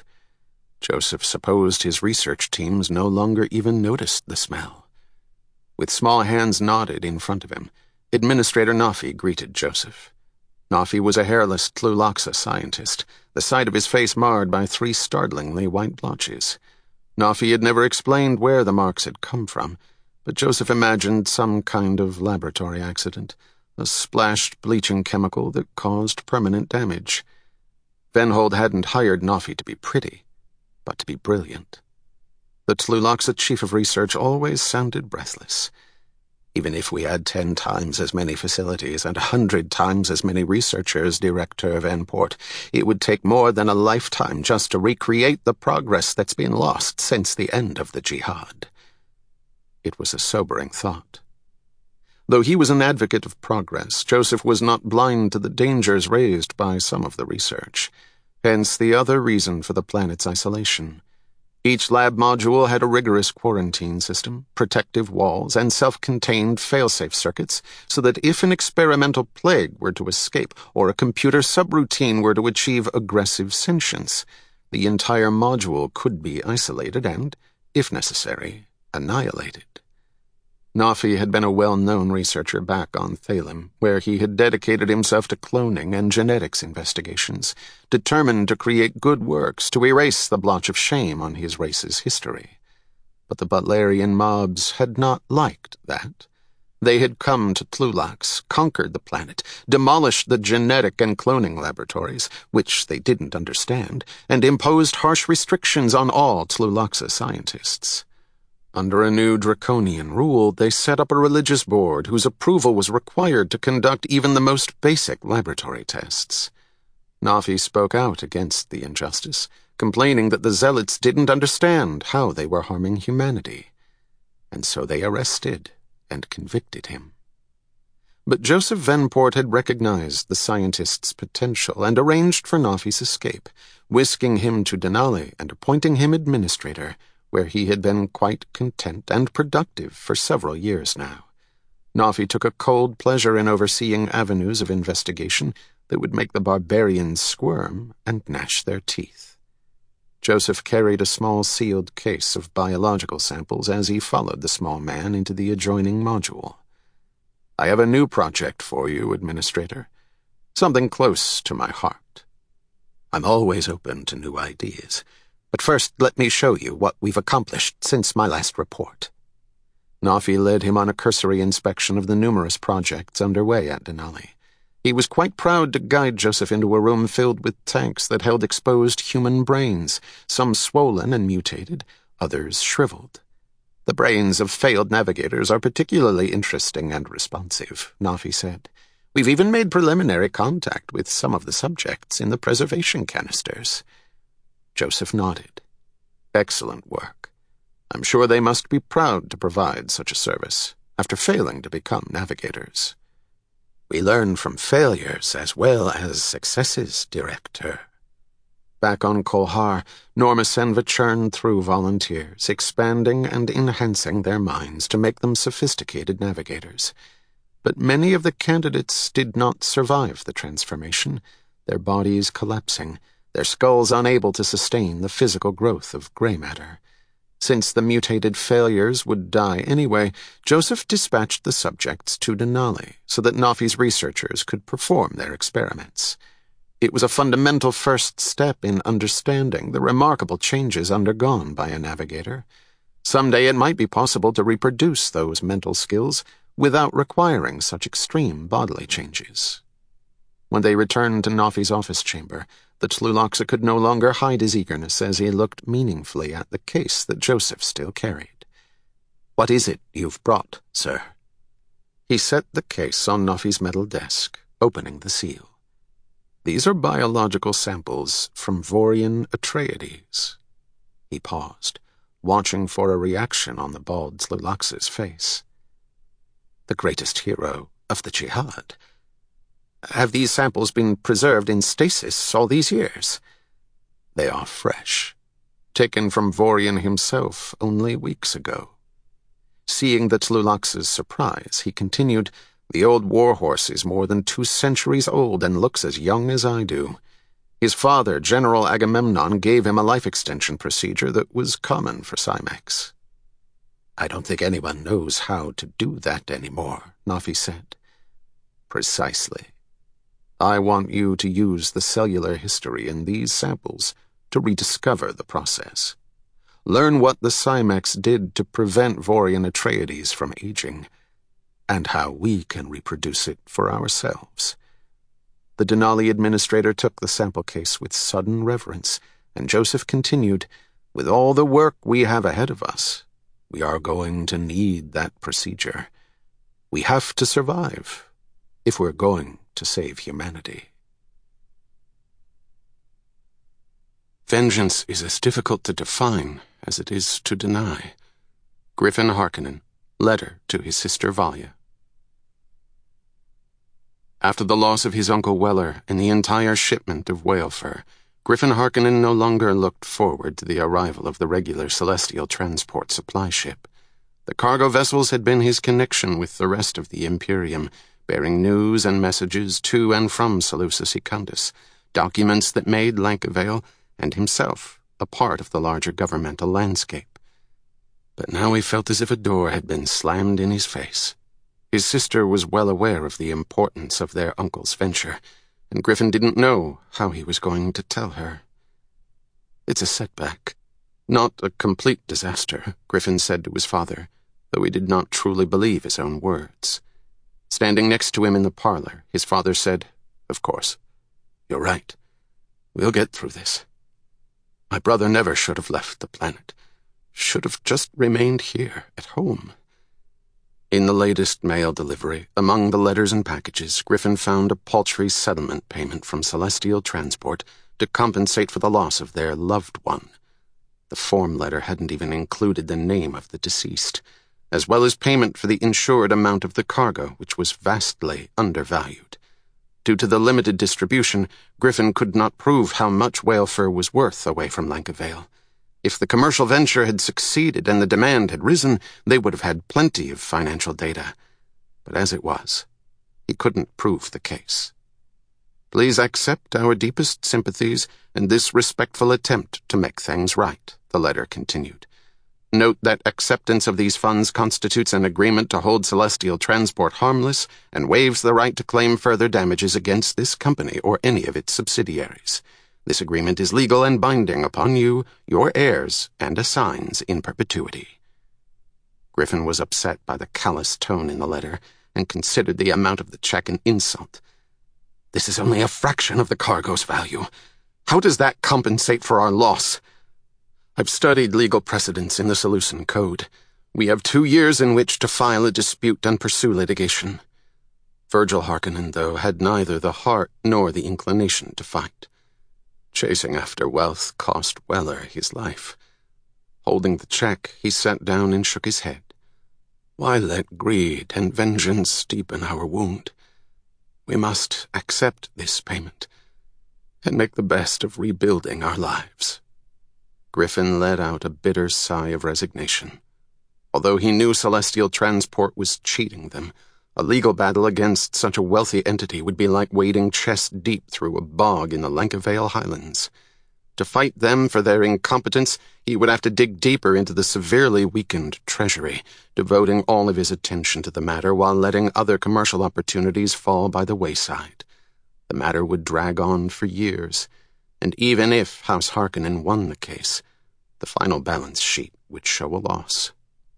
S1: Joseph supposed his research teams no longer even noticed the smell. With small hands knotted in front of him, Administrator Nafi greeted Joseph. Nafi was a hairless Tluloxa scientist, the side of his face marred by three startlingly white blotches. Nafi had never explained where the marks had come from, but Joseph imagined some kind of laboratory accident, a splashed bleaching chemical that caused permanent damage. Venhold hadn't hired Nafi to be pretty, but to be brilliant. The Tluloxa chief of research always sounded breathless. Even if we had ten times as many facilities and a hundred times as many researchers, Director Venport, it would take more than a lifetime just to recreate the progress that's been lost since the end of the jihad. It was a sobering thought. Though he was an advocate of progress, Joseph was not blind to the dangers raised by some of the research. Hence the other reason for the planet's isolation. Each lab module had a rigorous quarantine system, protective walls, and self-contained fail-safe circuits, so that if an experimental plague were to escape or a computer subroutine were to achieve aggressive sentience, the entire module could be isolated and, if necessary, annihilated. Nafi had been a well-known researcher back on Thalim, where he had dedicated himself to cloning and genetics investigations, determined to create good works to erase the blotch of shame on his race's history. But the Butlerian mobs had not liked that. They had come to Tlulax, conquered the planet, demolished the genetic and cloning laboratories, which they didn't understand, and imposed harsh restrictions on all Tlulaxa scientists. Under a new draconian rule, they set up a religious board whose approval was required to conduct even the most basic laboratory tests. Nafi spoke out against the injustice, complaining that the zealots didn't understand how they were harming humanity, and so they arrested and convicted him. But Joseph Venport had recognized the scientist's potential and arranged for Nafi's escape, whisking him to Denali and appointing him administrator, where he had been quite content and productive for several years now. Nafi took a cold pleasure in overseeing avenues of investigation that would make the barbarians squirm and gnash their teeth. Joseph carried a small sealed case of biological samples as he followed the small man into the adjoining module. "I have a new project for you, Administrator. Something close to my heart. I'm always open to new ideas. But first, let me show you what we've accomplished since my last report." Nafi led him on a cursory inspection of the numerous projects underway at Denali. He was quite proud to guide Joseph into a room filled with tanks that held exposed human brains, some swollen and mutated, others shriveled. "The brains of failed navigators are particularly interesting and responsive," Nafi said. "We've even made preliminary contact with some of the subjects in the preservation canisters." Joseph nodded. "Excellent work. I'm sure they must be proud to provide such a service, after failing to become navigators." "We learn from failures as well as successes, Director." Back on Kolhar, Norma Senva churned through volunteers, expanding and enhancing their minds to make them sophisticated navigators. But many of the candidates did not survive the transformation, their bodies collapsing, their skulls unable to sustain the physical growth of gray matter. Since the mutated failures would die anyway, Joseph dispatched the subjects to Denali so that Nafi's researchers could perform their experiments. It was a fundamental first step in understanding the remarkable changes undergone by a navigator. Someday it might be possible to reproduce those mental skills without requiring such extreme bodily changes. When they returned to Nafi's office chamber, the Tlulaxa could no longer hide his eagerness as he looked meaningfully at the case that Joseph still carried. "What is it you've brought, sir?" He set the case on Nafi's metal desk, opening the seal. "These are biological samples from Vorian Atreides." He paused, watching for a reaction on the bald Tlulaxa's face. "The greatest hero of the Jihad. Have these samples been preserved in stasis all these years?" "They are fresh, taken from Vorian himself only weeks ago." Seeing the Tlulaxa's surprise, he continued, "The old warhorse is more than two centuries old and looks as young as I do. His father, General Agamemnon, gave him a life extension procedure that was common for Cymex." "I don't think anyone knows how to do that anymore," Nafi said. "Precisely. I want you to use the cellular history in these samples to rediscover the process. Learn what the Cymex did to prevent Vorian Atreides from aging, and how we can reproduce it for ourselves." The Denali administrator took the sample case with sudden reverence, and Joseph continued, "With all the work we have ahead of us, we are going to need that procedure. We have to survive if we're going to save humanity. Vengeance is as difficult to define as it is to deny. Griffin Harkonnen, letter to his sister Valya. After the loss of his Uncle Weller and the entire shipment of whale fur, Griffin Harkonnen no longer looked forward to the arrival of the regular celestial transport supply ship. The cargo vessels had been his connection with the rest of the Imperium, bearing news and messages to and from Seleucia Secundus, documents that made Lankavale and himself a part of the larger governmental landscape. But now he felt as if a door had been slammed in his face. His sister was well aware of the importance of their uncle's venture, and Griffin didn't know how he was going to tell her. It's a setback, not a complete disaster, Griffin said to his father, though he did not truly believe his own words. Standing next to him in the parlor, his father said, "Of course. You're right. We'll get through this. My brother never should have left the planet. Should have just remained here, at home." In the latest mail delivery, among the letters and packages, Griffin found a paltry settlement payment from Celestial Transport to compensate for the loss of their loved one. The form letter hadn't even included the name of the deceased, as well as payment for the insured amount of the cargo, which was vastly undervalued. Due to the limited distribution, Griffin could not prove how much whale fur was worth away from Lankavale. If the commercial venture had succeeded and the demand had risen, they would have had plenty of financial data. But as it was, he couldn't prove the case. "Please accept our deepest sympathies in this respectful attempt to make things right," the letter continued. "Note that acceptance of these funds constitutes an agreement to hold Celestial Transport harmless and waives the right to claim further damages against this company or any of its subsidiaries. This agreement is legal and binding upon you, your heirs, and assigns in perpetuity." Griffin was upset by the callous tone in the letter and considered the amount of the check an insult. "This is only a fraction of the cargo's value. How does that compensate for our loss? I've studied legal precedents in the Seleucian Code. We have two years in which to file a dispute and pursue litigation." Virgil Harkonnen, though, had neither the heart nor the inclination to fight. Chasing after wealth cost Weller his life. Holding the check, he sat down and shook his head. Why let greed and vengeance deepen our wound? We must accept this payment and make the best of rebuilding our lives. Griffin let out a bitter sigh of resignation. Although he knew Celestial Transport was cheating them, a legal battle against such a wealthy entity would be like wading chest-deep through a bog in the Lankavale Highlands. To fight them for their incompetence, he would have to dig deeper into the severely weakened treasury, devoting all of his attention to the matter while letting other commercial opportunities fall by the wayside. The matter would drag on for years, and even if House Harkonnen won the case, the final balance sheet would show a loss.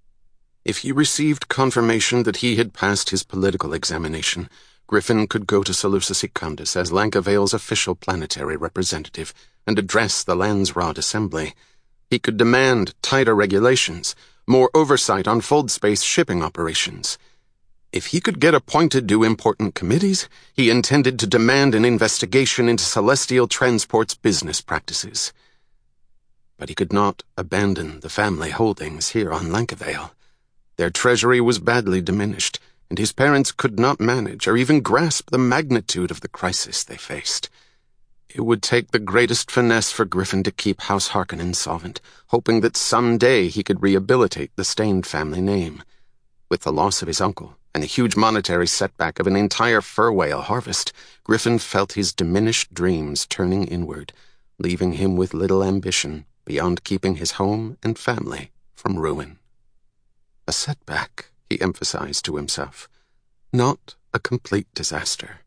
S1: If he received confirmation that he had passed his political examination, Griffin could go to Seleucia Secundus as Lankavale's official planetary representative and address the Landsraad Assembly. He could demand tighter regulations, more oversight on fold-space shipping operations. If he could get appointed to important committees, he intended to demand an investigation into Celestial Transport's business practices. But he could not abandon the family holdings here on Lankavale. Their treasury was badly diminished, and his parents could not manage or even grasp the magnitude of the crisis they faced. It would take the greatest finesse for Griffin to keep House Harkonnen solvent, hoping that someday he could rehabilitate the stained family name. With the loss of his uncle and the huge monetary setback of an entire fur whale harvest, Griffin felt his diminished dreams turning inward, leaving him with little ambition beyond keeping his home and family from ruin. A setback, he emphasized to himself, not a complete disaster.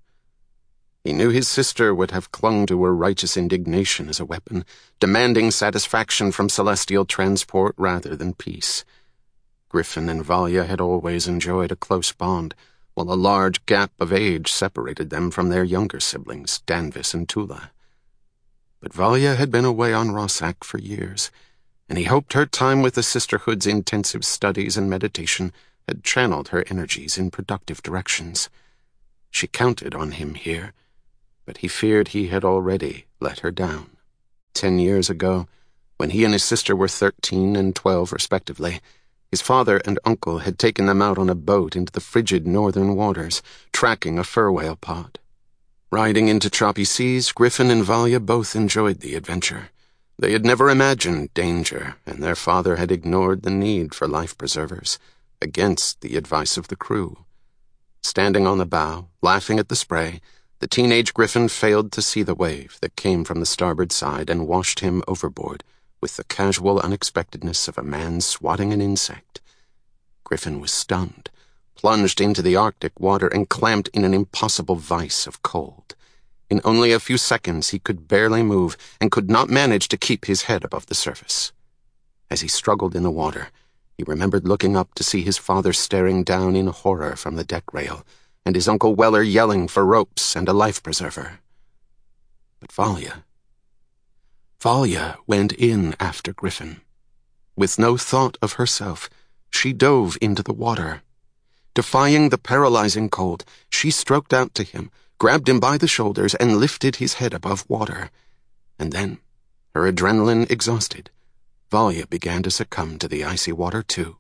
S1: He knew his sister would have clung to her righteous indignation as a weapon, demanding satisfaction from Celestial Transport rather than peace. Griffin and Valya had always enjoyed a close bond, while a large gap of age separated them from their younger siblings, Danvis and Tula. But Valya had been away on Rossack for years, and he hoped her time with the sisterhood's intensive studies and meditation had channeled her energies in productive directions. She counted on him here, but he feared he had already let her down. Ten years ago, when he and his sister were thirteen and twelve respectively, his father and uncle had taken them out on a boat into the frigid northern waters, tracking a fur whale pod. Riding into choppy seas, Griffin and Valya both enjoyed the adventure. They had never imagined danger, and their father had ignored the need for life preservers, against the advice of the crew. Standing on the bow, laughing at the spray, the teenage Griffin failed to see the wave that came from the starboard side and washed him overboard with the casual unexpectedness of a man swatting an insect. Griffin was stunned, plunged into the Arctic water, and clamped in an impossible vice of cold. In only a few seconds he could barely move and could not manage to keep his head above the surface. As he struggled in the water, he remembered looking up to see his father staring down in horror from the deck rail, and his Uncle Weller yelling for ropes and a life preserver. But Valya... Valya went in after Griffin. With no thought of herself, she dove into the water. Defying the paralyzing cold, she stroked out to him, grabbed him by the shoulders, and lifted his head above water. And then, her adrenaline exhausted, Valya began to succumb to the icy water too.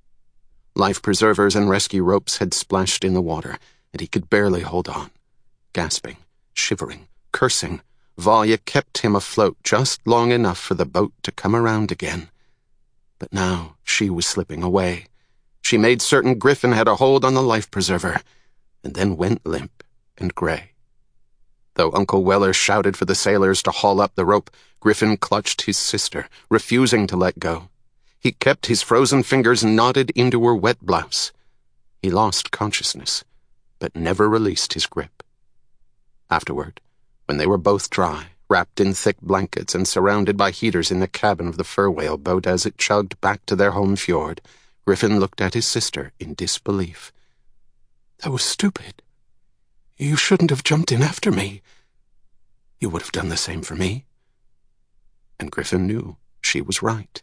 S1: Life preservers and rescue ropes had splashed in the water, and he could barely hold on. Gasping, shivering, cursing, Valya kept him afloat just long enough for the boat to come around again. But now she was slipping away. She made certain Griffin had a hold on the life preserver, and then went limp and gray. Though Uncle Weller shouted for the sailors to haul up the rope, Griffin clutched his sister, refusing to let go. He kept his frozen fingers knotted into her wet blouse. He lost consciousness, but never released his grip. Afterward, when they were both dry, wrapped in thick blankets and surrounded by heaters in the cabin of the fur whale boat as it chugged back to their home fjord, Griffin looked at his sister in disbelief. "That was stupid. You shouldn't have jumped in after me. You would have done the same for me." And Griffin knew she was right.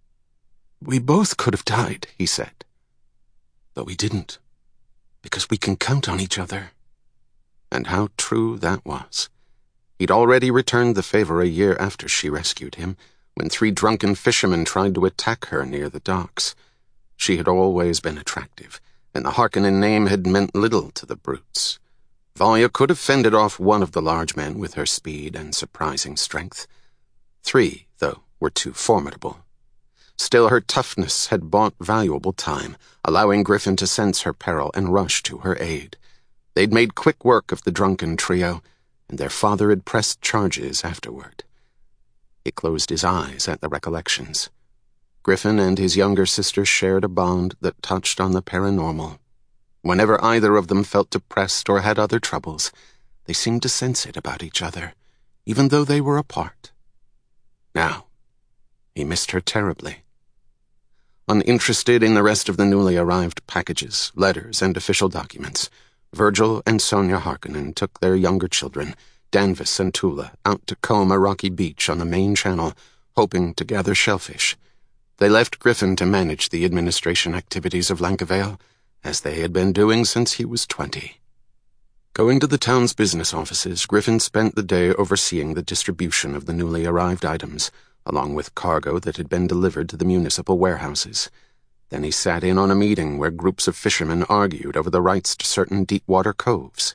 S1: "We both could have died," he said. "But we didn't, because we can count on each other." And how true that was. He'd already returned the favor a year after she rescued him, when three drunken fishermen tried to attack her near the docks. She had always been attractive, and the Harkonnen name had meant little to the brutes. Valya could have fended off one of the large men with her speed and surprising strength. Three, though, were too formidable. Still, her toughness had bought valuable time, allowing Griffin to sense her peril and rush to her aid. They'd made quick work of the drunken trio, and their father had pressed charges afterward. He closed his eyes at the recollections. Griffin and his younger sister shared a bond that touched on the paranormal. Whenever either of them felt depressed or had other troubles, they seemed to sense it about each other, even though they were apart. Now, he missed her terribly. Uninterested in the rest of the newly arrived packages, letters, and official documents, Virgil and Sonia Harkonnen took their younger children, Danvis and Tula, out to comb a rocky beach on the main channel, hoping to gather shellfish. They left Griffin to manage the administration activities of Lankavale, as they had been doing since he was twenty. Going to the town's business offices, Griffin spent the day overseeing the distribution of the newly arrived items, along with cargo that had been delivered to the municipal warehouses. Then he sat in on a meeting where groups of fishermen argued over the rights to certain deep-water coves.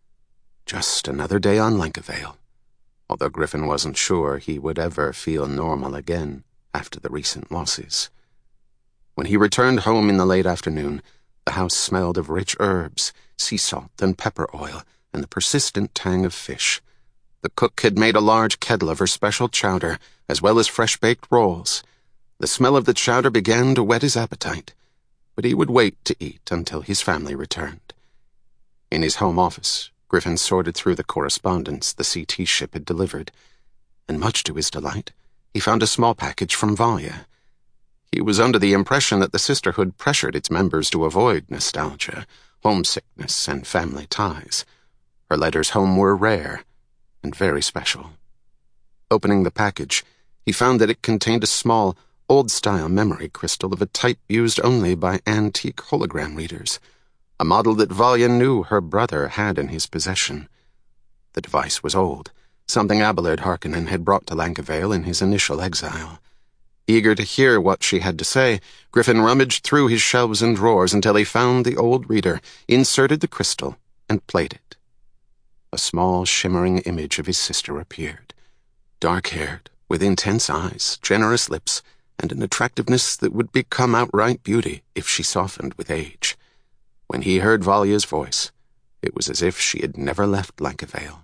S1: Just another day on Lankavale, although Griffin wasn't sure he would ever feel normal again after the recent losses. When he returned home in the late afternoon, the house smelled of rich herbs, sea salt and pepper oil, and the persistent tang of fish. The cook had made a large kettle of her special chowder, as well as fresh-baked rolls. The smell of the chowder began to whet his appetite, but he would wait to eat until his family returned. In his home office, Griffin sorted through the correspondence the C T ship had delivered, and much to his delight, he found a small package from Valya. He was under the impression that the sisterhood pressured its members to avoid nostalgia, homesickness, and family ties. Her letters home were rare and very special. Opening the package, he found that it contained a small, old-style memory crystal of a type used only by antique hologram readers, a model that Valya knew her brother had in his possession. The device was old, something Abelard Harkonnen had brought to Lankavale in his initial exile. Eager to hear what she had to say, Griffin rummaged through his shelves and drawers until he found the old reader, inserted the crystal, and played it. A small, shimmering image of his sister appeared, dark-haired, with intense eyes, generous lips, and an attractiveness that would become outright beauty if she softened with age. When he heard Valya's voice, it was as if she had never left Lankavale.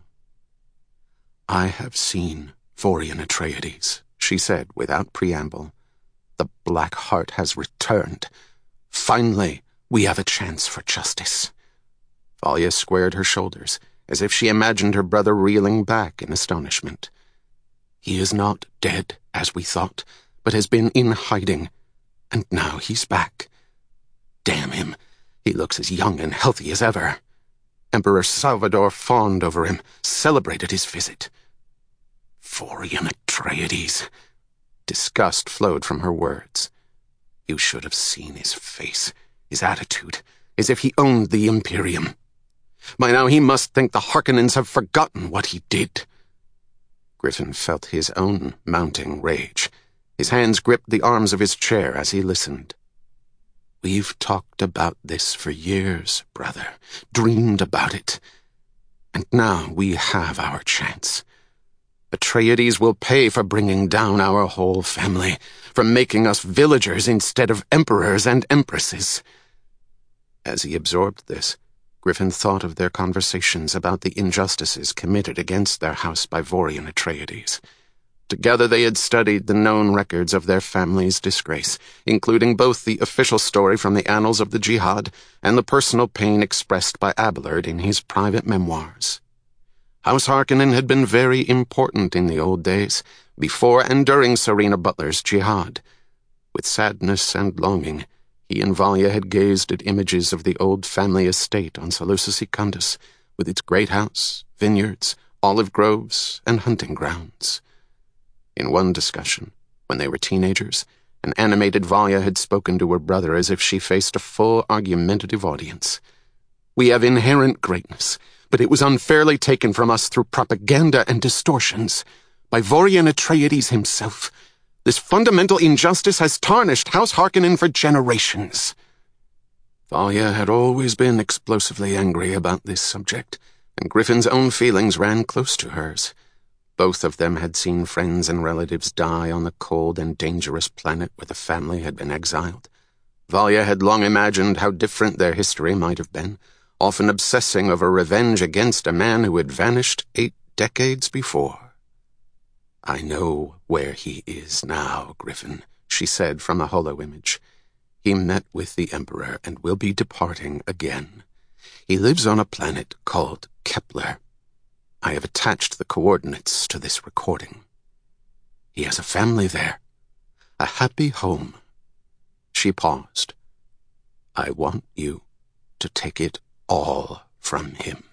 S1: "I have seen Vorian Atreides," she said without preamble. "The Black Heart has returned. Finally, we have a chance for justice." Valya squared her shoulders, as if she imagined her brother reeling back in astonishment. "He is not dead, as we thought, but has been in hiding, and now he's back. Damn him, he looks as young and healthy as ever. Emperor Salvador fawned over him, celebrated his visit. Vorian Atreides." Disgust flowed from her words. You should have seen his face, his attitude, as if he owned the Imperium. By now he must think the Harkonnens have forgotten what he did. Griffin felt his own mounting rage. His hands gripped the arms of his chair as he listened. "We've talked about this for years, brother, dreamed about it. And now we have our chance. Atreides will pay for bringing down our whole family, for making us villagers instead of emperors and empresses." As he absorbed this, Griffin thought of their conversations about the injustices committed against their house by Vorian Atreides. Together they had studied the known records of their family's disgrace, including both the official story from the annals of the Jihad and the personal pain expressed by Abelard in his private memoirs. House Harkonnen had been very important in the old days, before and during Serena Butler's Jihad. With sadness and longing, he and Valya had gazed at images of the old family estate on Seleucus Secundus, with its great house, vineyards, olive groves, and hunting grounds. In one discussion, when they were teenagers, an animated Valya had spoken to her brother as if she faced a full argumentative audience. "We have inherent greatness, but it was unfairly taken from us through propaganda and distortions, by Vorian Atreides himself. This fundamental injustice has tarnished House Harkonnen for generations." Valya had always been explosively angry about this subject, and Griffin's own feelings ran close to hers. Both of them had seen friends and relatives die on the cold and dangerous planet where the family had been exiled. Valya had long imagined how different their history might have been, often obsessing over revenge against a man who had vanished eight decades before. "I know where he is now, Griffin," she said from a holo image. "He met with the Emperor and will be departing again. He lives on a planet called Kepler. I have attached the coordinates to this recording. He has a family there, a happy home." She paused. "I want you to take it all from him."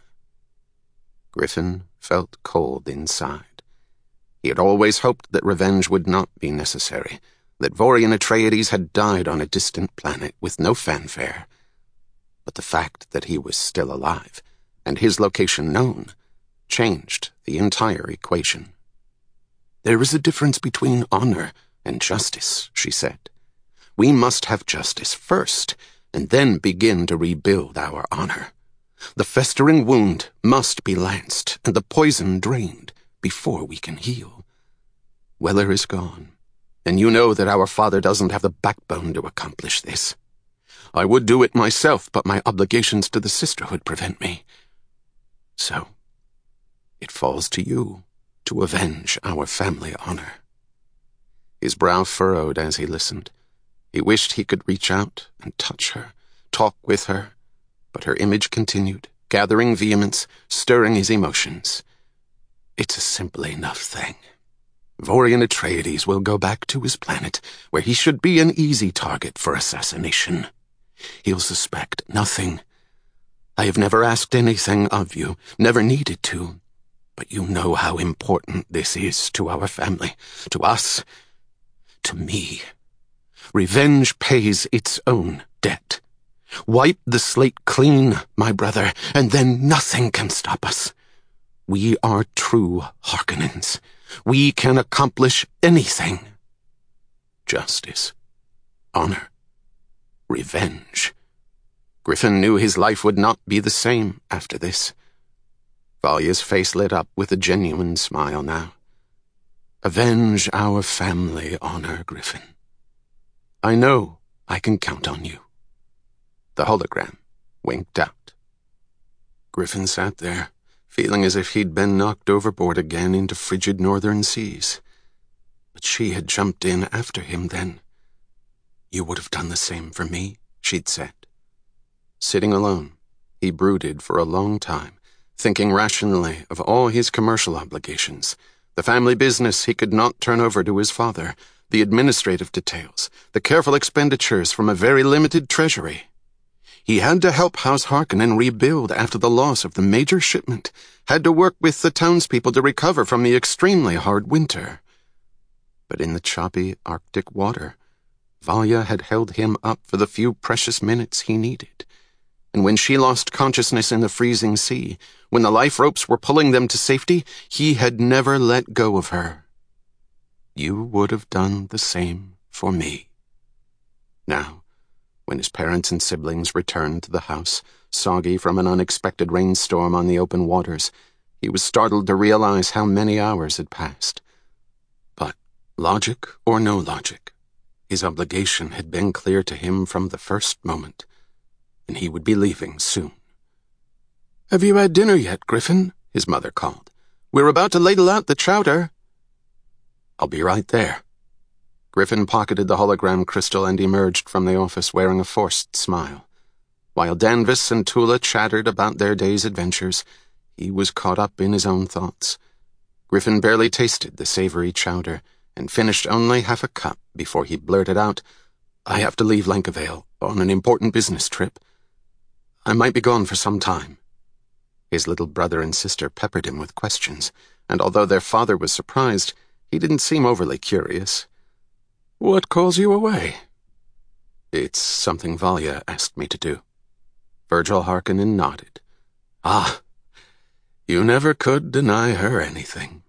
S1: Griffin felt cold inside. He had always hoped that revenge would not be necessary, that Vorian Atreides had died on a distant planet with no fanfare. But the fact that he was still alive, and his location known, changed the entire equation. "There is a difference between honor and justice," she said. "We must have justice first, and then begin to rebuild our honor. The festering wound must be lanced and the poison drained before we can heal. Weller is gone, and you know that our father doesn't have the backbone to accomplish this. I would do it myself, but my obligations to the sisterhood prevent me. So, it falls to you to avenge our family honor." His brow furrowed as he listened. He wished he could reach out and touch her, talk with her, but her image continued, gathering vehemence, stirring his emotions. "It's a simple enough thing. Vorian Atreides will go back to his planet, where he should be an easy target for assassination. He'll suspect nothing. I have never asked anything of you, never needed to, but you know how important this is to our family, to us, to me." Revenge pays its own debt. Wipe the slate clean, my brother, and then nothing can stop us. We are true Harkonnens. We can accomplish anything. Justice, honor, revenge. Griffin knew his life would not be the same after this. Valya's face lit up with a genuine smile now. Avenge our family honor, Griffin. I know I can count on you. The hologram winked out. Griffin sat there, feeling as if he'd been knocked overboard again into frigid northern seas. But she had jumped in after him then. You would have done the same for me, she'd said. Sitting alone, he brooded for a long time, thinking rationally of all his commercial obligations, the family business he could not turn over to his father, the administrative details, the careful expenditures from a very limited treasury. He had to help House Harkonnen rebuild after the loss of the major shipment, had to work with the townspeople to recover from the extremely hard winter. But in the choppy Arctic water, Valya had held him up for the few precious minutes he needed. And when she lost consciousness in the freezing sea, when the life ropes were pulling them to safety, he had never let go of her. You would have done the same for me. Now, when his parents and siblings returned to the house, soggy from an unexpected rainstorm on the open waters, he was startled to realize how many hours had passed. But, logic or no logic, his obligation had been clear to him from the first moment, and he would be leaving soon. "Have you had dinner yet, Griffin?" his mother called. "We're about to ladle out the chowder." "I'll be right there." Griffin pocketed the hologram crystal and emerged from the office wearing a forced smile. While Danvis and Tula chattered about their day's adventures, he was caught up in his own thoughts. Griffin barely tasted the savory chowder and finished only half a cup before he blurted out, "I have to leave Lankavale on an important business trip. I might be gone for some time." His little brother and sister peppered him with questions, and although their father was surprised, he didn't seem overly curious. "What calls you away?" "It's something Valya asked me to do." Virgil Harkonnen nodded. "Ah, you never could deny her anything."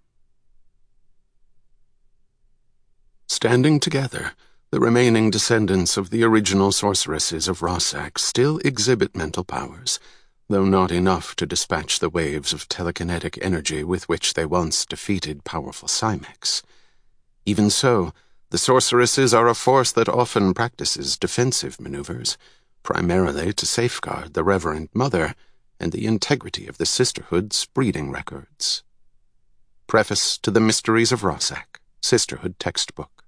S1: Standing together, the remaining descendants of the original sorceresses of Rossack still exhibit mental powers, though not enough to dispatch the waves of telekinetic energy with which they once defeated powerful Cymex. Even so, the sorceresses are a force that often practices defensive maneuvers, primarily to safeguard the Reverend Mother and the integrity of the Sisterhood's breeding records. Preface to the Mysteries of Rossack, Sisterhood Textbook.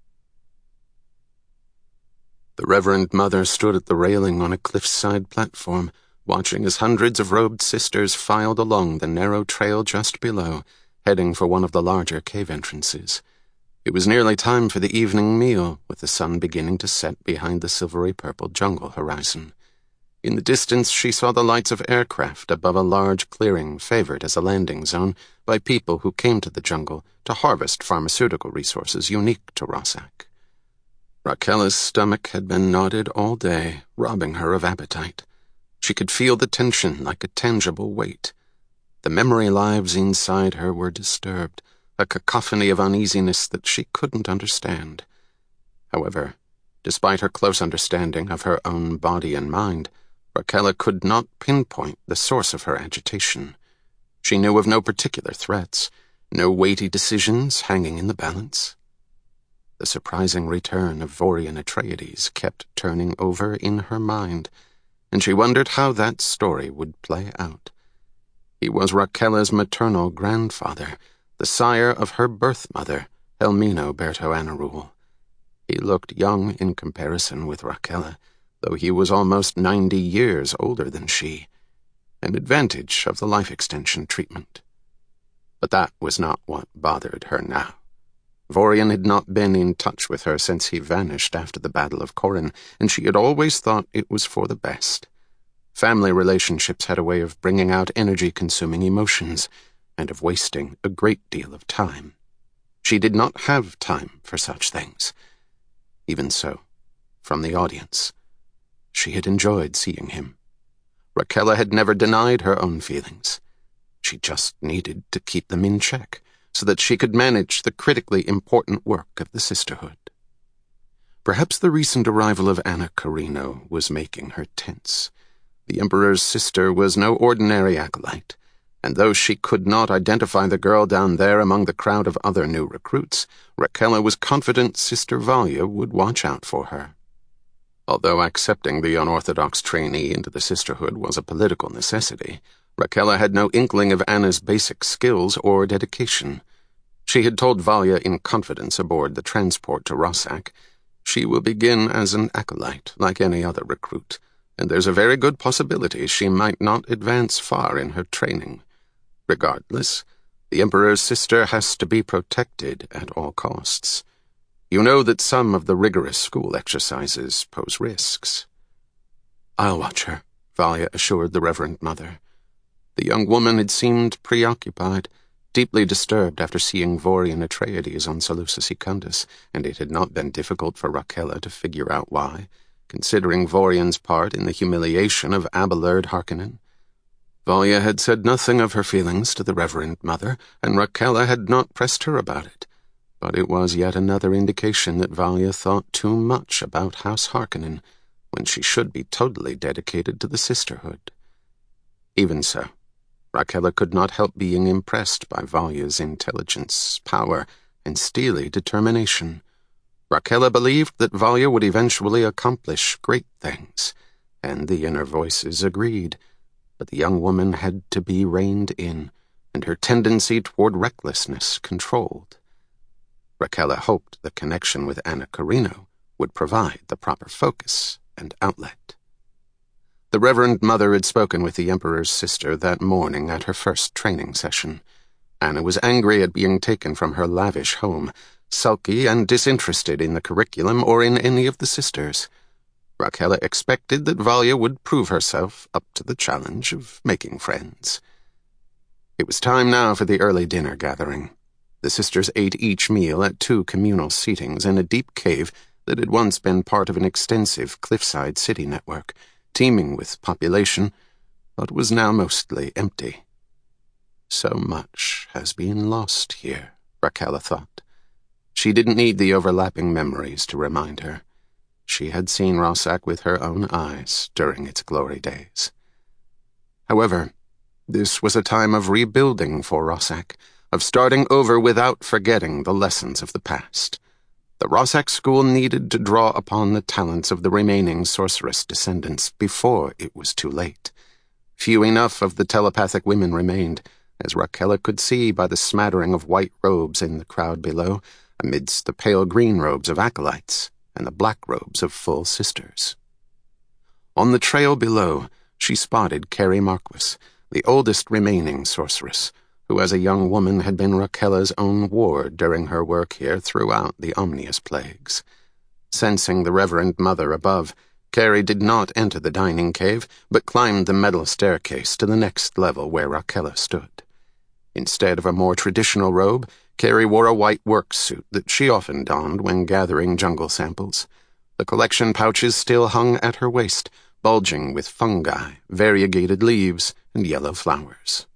S1: The Reverend Mother stood at the railing on a cliffside platform, watching as hundreds of robed sisters filed along the narrow trail just below, heading for one of the larger cave entrances. It was nearly time for the evening meal, with the sun beginning to set behind the silvery-purple jungle horizon. In the distance she saw the lights of aircraft above a large clearing favored as a landing zone by people who came to the jungle to harvest pharmaceutical resources unique to Rossack. Raquella's stomach had been knotted all day, robbing her of appetite. She could feel the tension like a tangible weight. The memory lives inside her were disturbed, a cacophony of uneasiness that she couldn't understand. However, despite her close understanding of her own body and mind, Raquella could not pinpoint the source of her agitation. She knew of no particular threats, no weighty decisions hanging in the balance. The surprising return of Vorian Atreides kept turning over in her mind, and she wondered how that story would play out. He was Raquella's maternal grandfather, the sire of her birth mother, Helmino Berto Anarul. He looked young in comparison with Raquella, though he was almost ninety years older than she, an advantage of the life extension treatment. But that was not what bothered her now. Vorian had not been in touch with her since he vanished after the Battle of Corrin, and she had always thought it was for the best. Family relationships had a way of bringing out energy-consuming emotions, and of wasting a great deal of time. She did not have time for such things. Even so, from the audience. She had enjoyed seeing him. Raquella had never denied her own feelings. She just needed to keep them in check so that she could manage the critically important work of the sisterhood. Perhaps the recent arrival of Anna Carino was making her tense. The Emperor's sister was no ordinary acolyte, and though she could not identify the girl down there among the crowd of other new recruits, Raquella was confident Sister Valia would watch out for her. Although accepting the unorthodox trainee into the sisterhood was a political necessity, Raquella had no inkling of Anna's basic skills or dedication. She had told Valia in confidence aboard the transport to Rossack, "She will begin as an acolyte, like any other recruit, and there's a very good possibility she might not advance far in her training. Regardless, the Emperor's sister has to be protected at all costs. You know that some of the rigorous school exercises pose risks." "I'll watch her," Valia assured the Reverend Mother. The young woman had seemed preoccupied, deeply disturbed after seeing Vorian Atreides on Seleucus Secundus, and it had not been difficult for Raquella to figure out why, considering Vorian's part in the humiliation of Abelard Harkonnen. Valia had said nothing of her feelings to the Reverend Mother, and Raquella had not pressed her about it. But it was yet another indication that Valia thought too much about House Harkonnen, when she should be totally dedicated to the sisterhood. Even so, Raquella could not help being impressed by Valia's intelligence, power, and steely determination. Raquella believed that Valia would eventually accomplish great things, and the inner voices agreed, but the young woman had to be reined in, and her tendency toward recklessness controlled. Raquella hoped the connection with Anna Carino would provide the proper focus and outlet. The Reverend Mother had spoken with the Emperor's sister that morning at her first training session. Anna was angry at being taken from her lavish home, sulky and disinterested in the curriculum or in any of the sisters. Raquella expected that Valia would prove herself up to the challenge of making friends. It was time now for the early dinner gathering. The sisters ate each meal at two communal seatings in a deep cave that had once been part of an extensive cliffside city network, teeming with population, but was now mostly empty. So much has been lost here, Raquella thought. She didn't need the overlapping memories to remind her. She had seen Rossack with her own eyes during its glory days. However, this was a time of rebuilding for Rossack, of starting over without forgetting the lessons of the past. The Rossack school needed to draw upon the talents of the remaining sorceress descendants before it was too late. Few enough of the telepathic women remained, as Raquella could see by the smattering of white robes in the crowd below, amidst the pale green robes of acolytes and the black robes of full sisters. On the trail below, she spotted Carrie Marquis, the oldest remaining sorceress, who as a young woman had been Raquella's own ward during her work here throughout the Omnius plagues. Sensing the Reverend Mother above, Carrie did not enter the dining cave, but climbed the metal staircase to the next level where Raquella stood. Instead of a more traditional robe, Carrie wore a white work suit that she often donned when gathering jungle samples. The collection pouches still hung at her waist, bulging with fungi, variegated leaves, and yellow flowers.